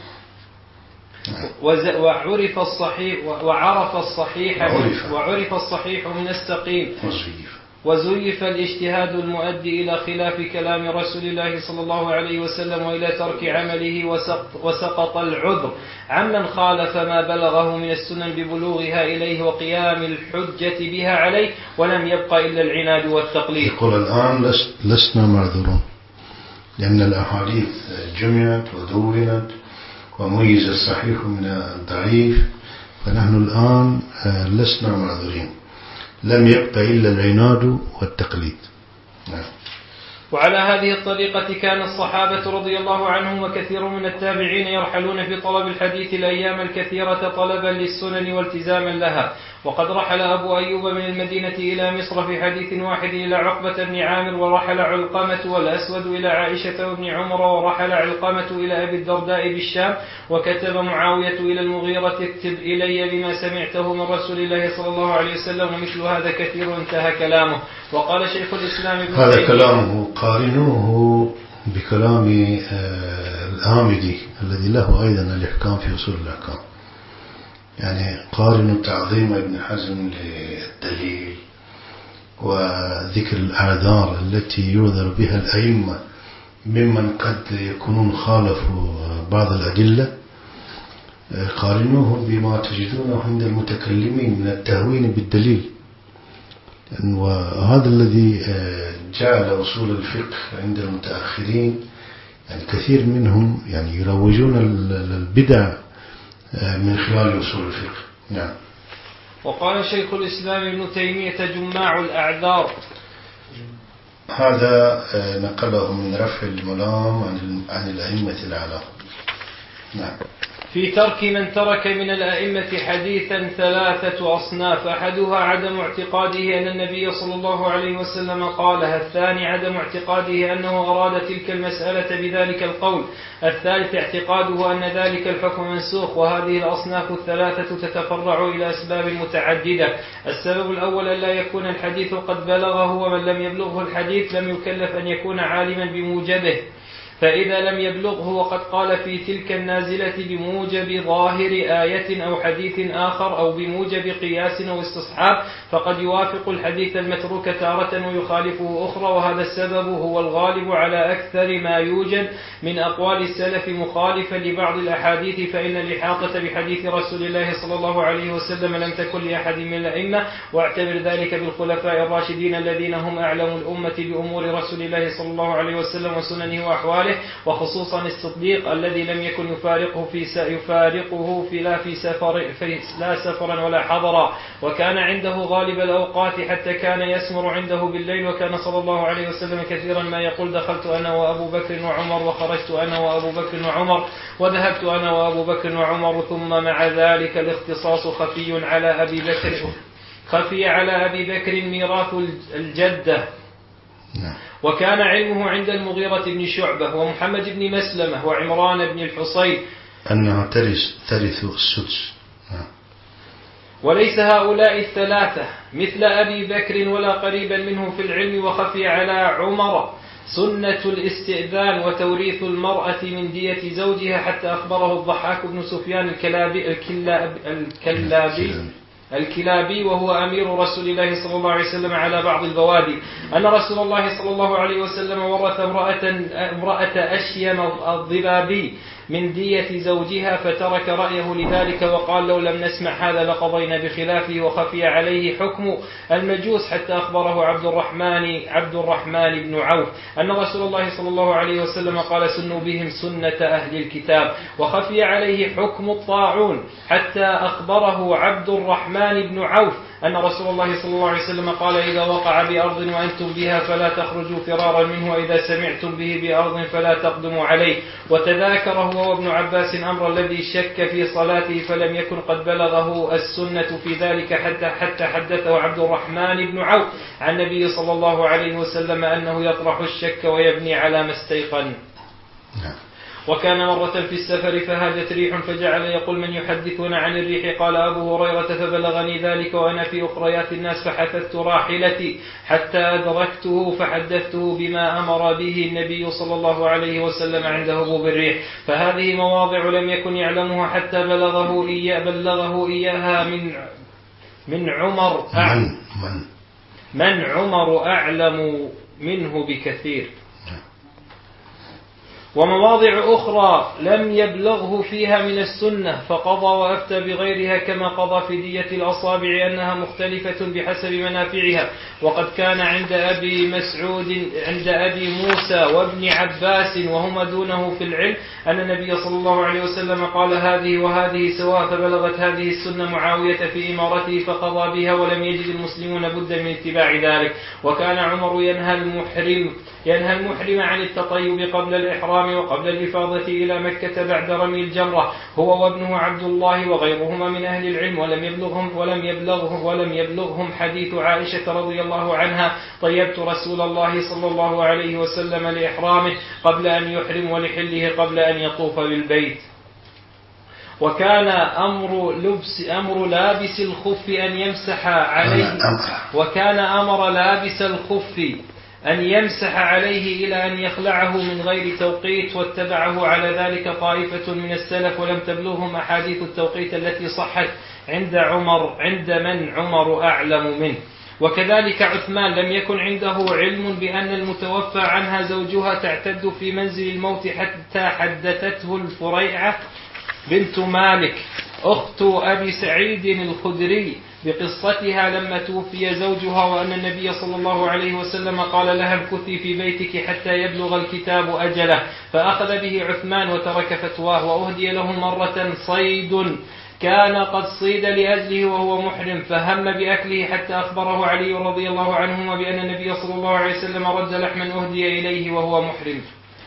وعرف الصحيح وعرف الصحيح وعرف الصحيح من السقيم، وزيف الاجتهاد المؤدي إلى خلاف كلام رسول الله صلى الله عليه وسلم وإلى ترك عمله، وسقط العذر عمن خالف ما بلغه من السنن ببلوغها إليه وقيام الحجة بها عليه، ولم يبقى إلا العناد والتقليد. يقول الآن لسنا معذورون لأن الأحاديث جمعت ودونت وميز الصحيح من الضعيف، فنحن الآن لسنا معذورين، لم يبقى إلا العناد والتقليد. نعم. وعلى هذه الطريقة كان الصحابة رضي الله عنهم وكثير من التابعين يرحلون في طلب الحديث الأيام الكثيرة طلبا للسنن والتزاما لها. وقد رحل أبو أيوب من المدينة إلى مصر في حديث واحد إلى عقبة بن عامر، ورحل علقمة والأسود إلى عائشة وابن عمر، ورحل علقمة إلى أبي الدرداء بالشام، وكتب معاوية إلى المغيرة اكتب إلي بما سمعته من رسول الله صلى الله عليه وسلم، ومثل هذا كثير. انتهى كلامه. وقال شيخ الإسلام ابن هذا كلامه قارنوه بكلام الآمدي الذي له أيضا الإحكام في أصول الأحكام، يعني قارن تعظيم ابن حزم للدليل وذكر الأعذار التي يعذر بها الأئمة ممن قد يكونون خالفوا بعض الأدلة، قارنوه بما تجدونه عند المتكلمين من التهوين بالدليل. وهذا الذي جعل أصول الفقه عند المتأخرين يعني كثير منهم يعني يروجون البدع من خلال أصول الفقه. نعم. وقال شيخ الإسلام ابن تيمية جماع الأعذار، هذا نقله من رفع الملام عن الأئمة الأعلام. نعم. في ترك من ترك من الأئمة حديثا ثلاثة أصناف، أحدها عدم اعتقاده أن النبي صلى الله عليه وسلم قالها، الثاني عدم اعتقاده أنه أراد تلك المسألة بذلك القول، الثالث اعتقاده أن ذلك الحكم منسوخ. وهذه الأصناف الثلاثة تتفرع إلى أسباب متعددة. السبب الأول أن لا يكون الحديث قد بلغه، ومن لم يبلغه الحديث لم يكلف أن يكون عالما بموجبه، فإذا لم يبلغه وقد قال في تلك النازلة بموجب ظاهر آية أو حديث آخر أو بموجب قياس أو استصحاب فقد يوافق الحديث المتروك تارة ويخالفه أخرى. وهذا السبب هو الغالب على أكثر ما يوجد من أقوال السلف مخالفا لبعض الأحاديث، فإن الإحاطة بحديث رسول الله صلى الله عليه وسلم لم تكن لأحد من الأئمة، واعتبر ذلك بالخلفاء الراشدين الذين هم أعلم الأمة بأمور رسول الله صلى الله عليه وسلم وسننه وأحواله، وخصوصا الصديق الذي لم يكن يفارقه في يفارقه في لا في سفر في لا سفرا ولا حضرا، وكان عنده غالب الأوقات حتى كان يسمر عنده بالليل. وكان صلى الله عليه وسلم كثيرا ما يقول دخلت أنا وأبو بكر وعمر وخرجت أنا وأبو بكر وعمر وذهبت أنا وأبو بكر وعمر، ثم مع ذلك الاختصاص خفي على أبي بكر خفي على أبي بكر ميراث الجدة. وكان علمه عند المغيرة بن شعبة ومحمد بن مسلمة وعمران بن الحصين أنها ترث ترث السدس، وليس هؤلاء الثلاثة مثل أبي بكر ولا قريبا منه في العلم. وخفي على عمر سنة الاستئذان وتوريث المرأة من دية زوجها، حتى أخبره الضحاك بن سفيان الكلابي الكلاب الكلابي الكلابي وهو أمير رسول الله صلى الله عليه وسلم على بعض البوادي أن رسول الله صلى الله عليه وسلم ورث امرأة, امرأة أشيم الضبابي من دية زوجها، فترك رأيه لذلك وقال لو لم نسمع هذا لقضينا بخلافه. وخفي عليه حكم المجوس حتى أخبره عبد الرحمن عبد الرحمن بن عوف أن رسول الله صلى الله عليه وسلم قال سنوا بهم سنة أهل الكتاب. وخفي عليه حكم الطاعون حتى أخبره عبد الرحمن بن عوف أن رسول الله صلى الله عليه وسلم قال إذا وقع بأرض وأنتم بها فلا تخرجوا فرارا منه، وإذا سمعتم به بأرض فلا تقدموا عليه. وتذاكر هو وابن عباس أمر الذي شك في صلاته فلم يكن قد بلغه السنة في ذلك حتى حتى حدثه عبد الرحمن بن عوف عن النبي صلى الله عليه وسلم أنه يطرح الشك ويبني على ما استيقن. وكان مرة في السفر فهاجت ريح فجعل يقول من يحدثون عن الريح؟ قال أبو هريرة فبلغني ذلك وأنا في أخريات الناس فحثثت راحلتي حتى أدركته فحدثته بما أمر به النبي صلى الله عليه وسلم عند هبوب الريح. فهذه مواضع لم يكن يعلمها حتى بلغه إياه بلغه إياها من من عمر من من من عمر أعلم منه بكثير. ومواضع أخرى لم يبلغه فيها من السنة فقضى وأفتى بغيرها، كما قضى في دية الأصابع أنها مختلفة بحسب منافعها. وقد كان عند أبي مسعود عند أبي موسى وابن عباس وهما دونه في العلم أن النبي صلى الله عليه وسلم قال هذه وهذه سواء، فبلغت هذه السنة معاوية في إمارته فقضى بها، ولم يجد المسلمون بد من اتباع ذلك. وكان عمر ينهى المحرم ينهى المحرم عن التطيب قبل الإحرام وقبل الإفاضة إلى مكة بعد رمي الجمرة، هو وابنه عبد الله وغيرهما من أهل العلم، ولم يبلغهم ولم يبلغهم ولم يبلغهم حديث عائشة رضي الله عنها طيبت رسول الله صلى الله عليه وسلم لإحرامه قبل أن يحرم ولحله قبل أن يطوف بالبيت. وكان أمر لبس أمر لابس الخف أن يمسح عليه وكان أمر لابس الخف أن يمسح عليه إلى أن يخلعه من غير توقيت، واتبعه على ذلك طائفة من السلف، ولم تبلغهم أحاديث التوقيت التي صحت عند عمر عند من عمر أعلم منه. وكذلك عثمان لم يكن عنده علم بأن المتوفى عنها زوجها تعتد في منزل الموت حتى حدثته الفريعة بنت مالك أخت أبي سعيد الخدري بقصتها لما توفي زوجها، وأن النبي صلى الله عليه وسلم قال لها امكثي في بيتك حتى يبلغ الكتاب أجله، فأخذ به عثمان وترك فتواه. وأهدي له مرة صيد كان قد صيد لأجله وهو محرم، فهم بأكله حتى أخبره علي رضي الله عنهما بأن النبي صلى الله عليه وسلم رد لحما أهدي إليه وهو محرم.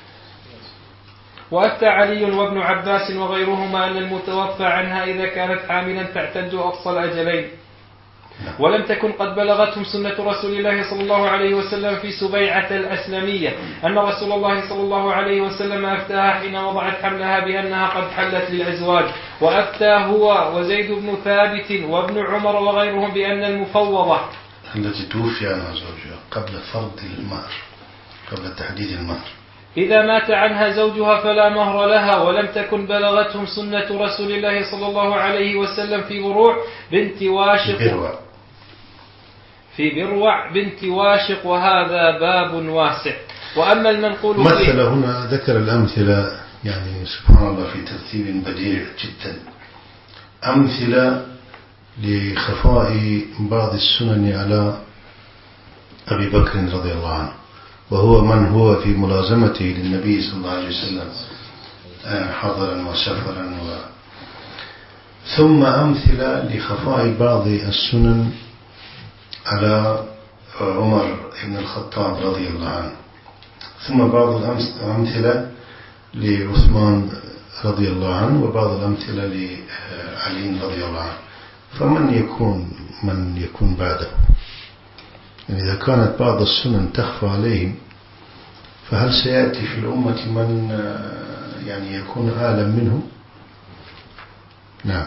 وأفتى علي وابن عباس وغيرهما أن المتوفى عنها إذا كانت حاملا تعتد أقصى الأجلين. ولم تكن قد بلغتهم سنة رسول الله صلى الله عليه وسلم في سبيعة الأسلمية أن رسول الله صلى الله عليه وسلم أفتاها حين وضعت حملها بأنها قد حلت للأزواج. وأفتى هو وزيد بن ثابت وابن عمر وغيرهم بأن المفوضة التي توفي عنها زوجها قبل فرض المهر، قبل تحديد المهر، إذا مات عنها زوجها فلا مهر لها. ولم تكن بلغتهم سنة رسول الله صلى الله عليه وسلم في بروع بنت واشق بروع في بروع بنت واشق، وهذا باب واسع. وأما المنقول مثل هنا ذكر الأمثلة، يعني سبحان الله في ترتيب بديع جدا، أمثلة لخفاء بعض السنن على أبي بكر رضي الله عنه، وهو من هو في ملازمته للنبي صلى الله عليه وسلم حضرا وسفرا و... ثم أمثلة لخفاء بعض السنن على عمر بن الخطاب رضي الله عنه، ثم بعض الأمثلة لعثمان رضي الله عنه، وبعض الأمثلة لعلي رضي الله عنه. فمن يكون من يكون بعده؟ يعني إذا كانت بعض السنن تخفى عليهم، فهل سيأتي في الأمة من يعني يكون أعلم منهم؟ نعم.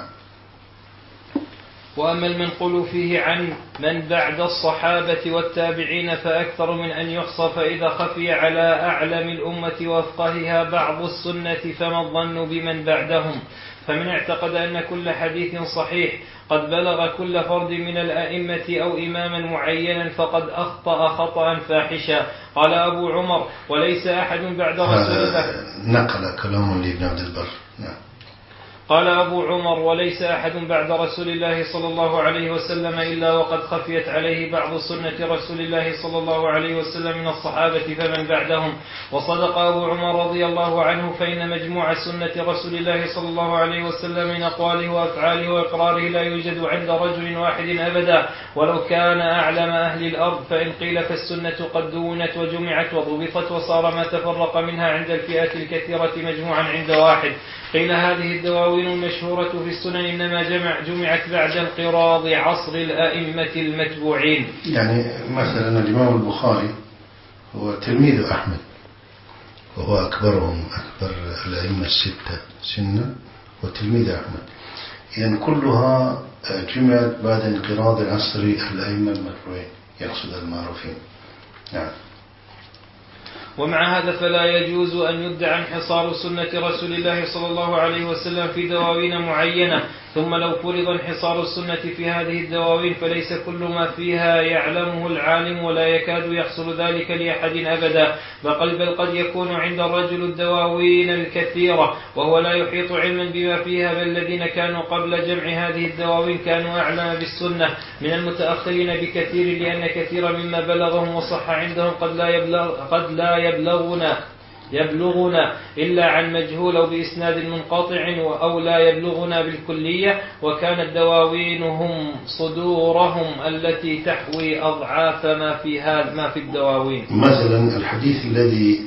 وأما المنقول فيه عن من بعد الصحابة والتابعين فأكثر من أن يحصى، فإذا خفي على أعلم الأمة وأفقهها بعض السنة فما الظن بمن بعدهم؟ فمن اعتقد أن كل حديث صحيح قد بلغ كل فرد من الأئمة أو إماما معينا فقد أخطأ خطأ فاحشا. قال أبو عمر وليس أحد بعد رسول الله. نقل كلام لابن عبد البر. نعم. قال أبو عمر وليس أحد بعد رسول الله صلى الله عليه وسلم إلا وقد خفيت عليه بعض سنة رسول الله صلى الله عليه وسلم من الصحابة فمن بعدهم. وصدق أبو عمر رضي الله عنه، فإن مجموع سنة رسول الله صلى الله عليه وسلم من أقواله وأفعاله وإقراره لا يوجد عند رجل واحد أبدا ولو كان أعلم أهل الأرض. فإن قيل فالسنة قد دونت وجمعت وضبطت وصار ما تفرق منها عند الفئة الكثيرة مجموعا عند واحد. قيل هذه الدواوين المشهورة في السنن إنما جمع جمعت بعد انقراض عصر الأئمة المتبوعين. يعني مثلا الإمام البخاري هو تلميذ أحمد، وهو أكبرهم، أكبر الأئمة الستة سنا وتلميذ أحمد، إذن كلها جمعت بعد انقراض عصر الأئمة المتبوعين، يقصد المعروفين. نعم. ومع هذا فلا يجوز أن يدعى انحصار سنة رسول الله صلى الله عليه وسلم في دواوين معينة. ثم لو فرض انحصار السنة في هذه الدواوين فليس كل ما فيها يعلمه العالم، ولا يكاد يحصل ذلك لأحد أبدا، بل قد يكون عند الرجل الدواوين الكثيرة وهو لا يحيط علما بما فيها، بل الذين كانوا قبل جمع هذه الدواوين كانوا أعلم بالسنة من المتأخرين بكثير، لأن كثيرا مما بلغهم وصح عندهم قد لا يبلغ قد لا يبلغنا يبلغنا إلا عن مجهول أو بإسناد منقطع أو لا يبلغنا بالكلية. وكانت دواوينهم صدورهم التي تحوي أضعاف ما في هذا ما في الدواوين. مثلا الحديث الذي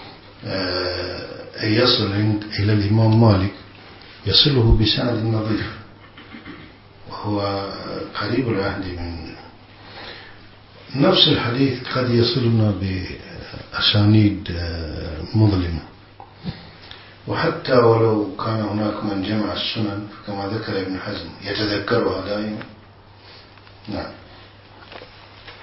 يصل إلى الإمام مالك يصله بسند نظيف، وهو قريب العهد من نفس الحديث، قد يصلنا بأسانيد مظلمة. وحتى ولو كان هناك من جمع السنن كما ذكر ابن حزم يتذكرها دائما. نعم.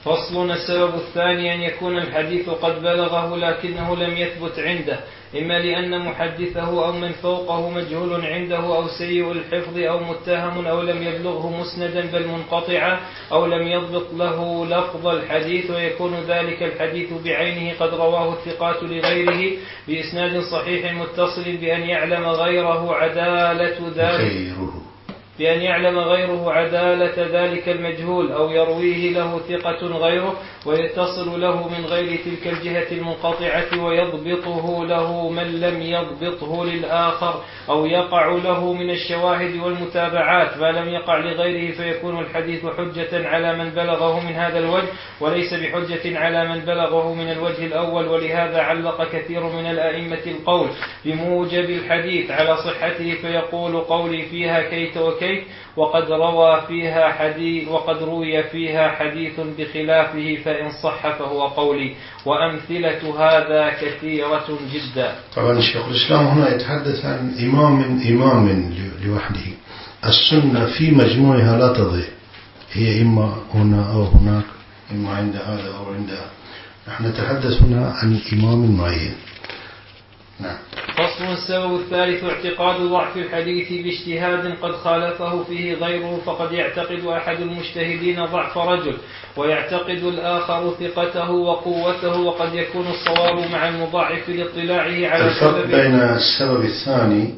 فصل. السبب الثاني أن يكون الحديث قد بلغه لكنه لم يثبت عنده، إما لأن محدثه أو من فوقه مجهول عنده أو سيء الحفظ أو متهم أو لم يبلغه مسندا بل منقطعا أو لم يضبط له لفظ الحديث، ويكون ذلك الحديث بعينه قد رواه الثقات لغيره بإسناد صحيح متصل بأن يعلم غيره عدالة ذلك بأن يعلم غيره عدالة ذلك المجهول أو يرويه له ثقة غيره ويتصل له من غير تلك الجهة المنقطعة ويضبطه له من لم يضبطه للآخر، أو يقع له من الشواهد والمتابعات ما لم يقع لغيره، فيكون الحديث حجة على من بلغه من هذا الوجه وليس بحجة على من بلغه من الوجه الأول. ولهذا علق كثير من الأئمة القول بموجب الحديث على صحته، فيقول قولي فيها كيت وكيت وقد روى فيها حديث وقد روي فيها حديث بخلافه فإن صح فهو قولي، وأمثلة هذا كثيرة جدا. طبعا الشيخ الإسلام هنا يتحدث عن إمام إمام لوحده. السنة في مجموعها لا تضيع، هي إما هنا أو هناك، إما عند هذا أو عند هذا. نحن نتحدث هنا عن إمام معين. نعم. فصل. السبب الثالث اعتقاد ضعف الحديث باجتهاد قد خالفه فيه غيره، فقد يعتقد أحد المجتهدين ضعف رجل ويعتقد الآخر ثقته وقوته، وقد يكون الصواب مع المضاعف لاطلاعه على الفرق السبب. بين السبب الثاني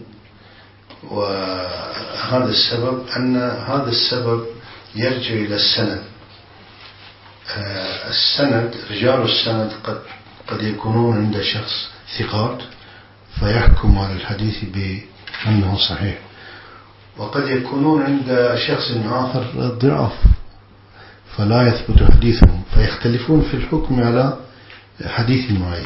وهذا السبب أن هذا السبب يرجع إلى السند. السند رجال السند قد قد يكونون عند شخص ثقات فيحكم على الحديث بأنه صحيح، وقد يكونون عند شخص آخر ضعف فلا يثبت حديثهم، فيختلفون في الحكم على حديث معين.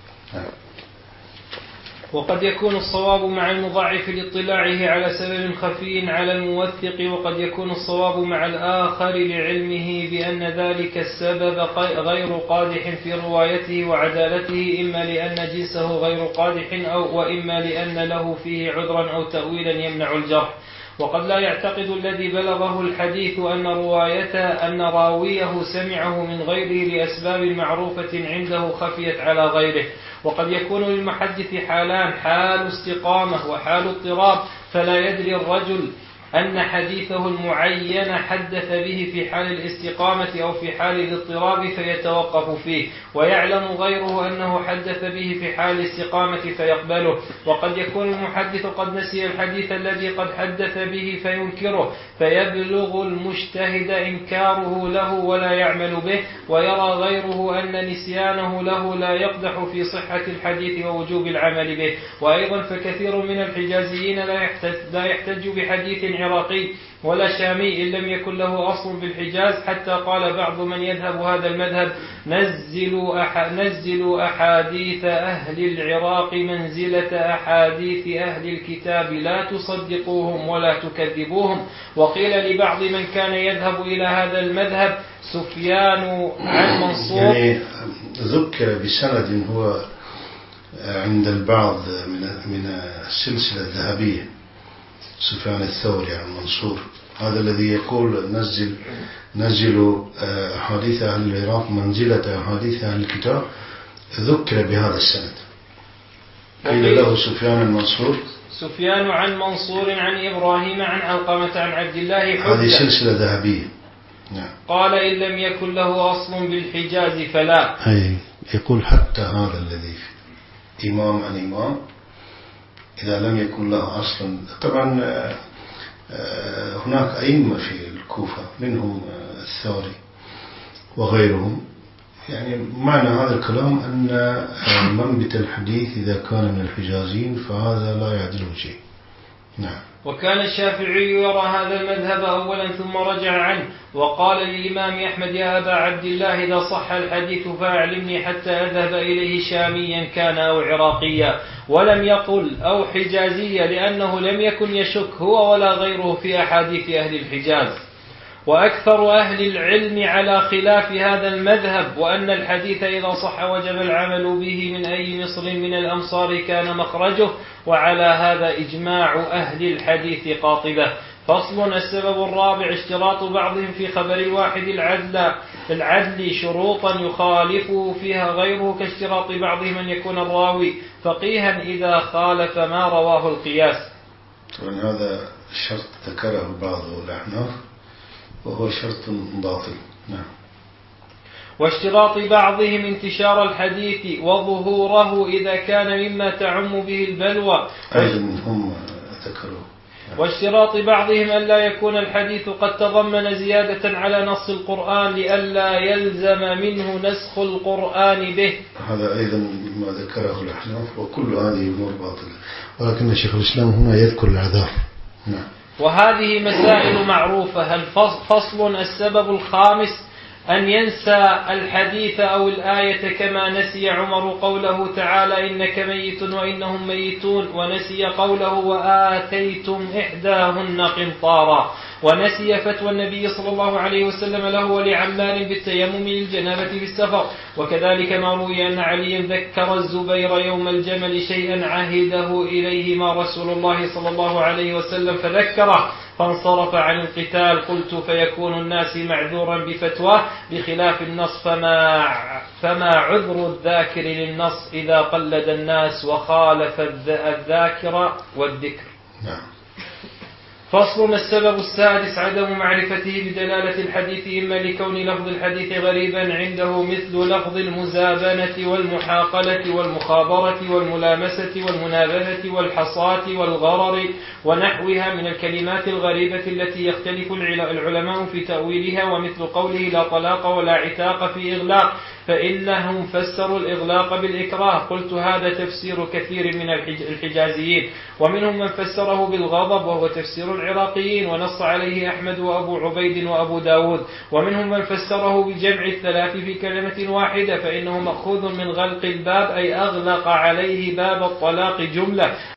وقد يكون الصواب مع المضاعف لاطلاعه على سبب خفي على الموثق، وقد يكون الصواب مع الآخر لعلمه بأن ذلك السبب غير قادح في روايته وعدالته، إما لأن جنسه غير قادح أو وإما لأن له فيه عذرا أو تأويلا يمنع الجرح. وقد لا يعتقد الذي بلغه الحديث أن روايته أن راويه سمعه من غيره لأسباب معروفة عنده خفيت على غيره. وقد يكون للمحدث حالان: حال استقامة وحال اضطراب، فلا يدري الرجل أن حديثه المعين حدث به في حال الاستقامة أو في حال الاضطراب فيتوقف فيه، ويعلم غيره أنه حدث به في حال الاستقامة فيقبله. وقد يكون المحدث قد نسي الحديث الذي قد حدث به فينكره، فيبلغ المجتهد إنكاره له ولا يعمل به، ويرى غيره أن نسيانه له لا يقدح في صحة الحديث ووجوب العمل به. وأيضا فكثير من الحجازيين لا يحتج بحديث عراقي ولا شامي إن لم يكن له أصل بالحجاز، حتى قال بعض من يذهب هذا المذهب: نزلوا, أح نزلوا أحاديث أهل العراق منزلة أحاديث أهل الكتاب، لا تصدقوهم ولا تكذبوهم. وقيل لبعض من كان يذهب إلى هذا المذهب: سفيان عن منصور، يعني ذكر بسند هو عند البعض من من السلسلة الذهبية، سفيان الثوري عن منصور، هذا الذي يقول نزل نزلوا أحاديث أهل العراق منزلة أحاديث أهل الكتاب، ذكر بهذا السند. قيل له سفيان المنصور سفيان عن منصور عن إبراهيم عن علقمة عن عبد الله حجة. هذه سلسلة ذهبية. نعم. قال إن لم يكن له أصل بالحجاز فلا. أي يقول حتى هذا الذي إمام عن إمام إذا لم يكن له أصلا. طبعا هناك أئمة في الكوفة منهم الثوري وغيرهم، يعني معنى هذا الكلام أن منبت الحديث إذا كان من الحجازين فهذا لا يعدله شيء. نعم. وكان الشافعي يرى هذا المذهب أولا ثم رجع عنه، وقال للإمام أحمد: يا أبا عبد الله إذا صح الحديث فأعلمني حتى أذهب إليه شاميا كان أو عراقيا، ولم يقل أو حجازيا، لأنه لم يكن يشك هو ولا غيره في أحاديث أهل الحجاز. وأكثر أهل العلم على خلاف هذا المذهب، وأن الحديث إذا صح وجب العمل به من أي مصر من الأمصار كان مخرجه، وعلى هذا إجماع أهل الحديث قاطبة. فصل. السبب الرابع اشتراط بعضهم في خبر الواحد العدل العدل شروطا يخالفه فيها غيره، كاشتراط بعضهم أن يكون الراوي فقيها إذا خالف ما رواه القياس. طبعا هذا شرط ذكره بعض الأحناف وهو شرط باطل. نعم. واشتراط بعضهم انتشار الحديث وظهوره إذا كان مما تعم به البلوى، أيضا هم ذكروا. واشتراط بعضهم ألا يكون الحديث قد تضمن زيادة على نص القرآن لئلا يلزم منه نسخ القرآن به. هذا أيضا ما ذكره الأحناف، وكل هذه أمور باطلة، ولكن شيخ الإسلام هنا يذكر العذار. نعم. وهذه مسائل معروفة. هل فصل السبب الخامس أن ينسى الحديث أو الآية كما نسي عمر قوله تعالى إنك ميت وإنهم ميتون، ونسي قوله وآتيتم إحداهن قنطارا، ونسي فتوى النبي صلى الله عليه وسلم له ولعمار بالتيمم للجنابة في السفر. وكذلك ما روي أن عليا ذكر الزبير يوم الجمل شيئا عهده إليهما رسول الله صلى الله عليه وسلم فذكره فانصرف عن القتال. قلت فيكون الناس معذورا بفتواه بخلاف النص، فما, فما عذر الذاكر للنص إذا قلد الناس وخالف الذاكر والذكر. نعم. فصل السبب السادس عدم معرفته بدلالة الحديث، إما لكون لفظ الحديث غريبا عنده مثل لفظ المزابنة والمحاقلة والمخابرة والملامسة والمنابذة والحصاة والغرر ونحوها من الكلمات الغريبة التي يختلف العلماء في تأويلها، ومثل قوله لا طلاق ولا عتاق في إغلاق، فإنهم فسروا الإغلاق بالإكراه. قلت هذا تفسير كثير من الحجازيين، ومنهم من فسره بالغضب وهو تفسير العراقيين ونص عليه أحمد وأبو عبيد وأبو داود، ومنهم من فسره بجمع الثلاث في كلمة واحدة، فإنه مأخوذ من غلق الباب أي أغلق عليه باب الطلاق جملة.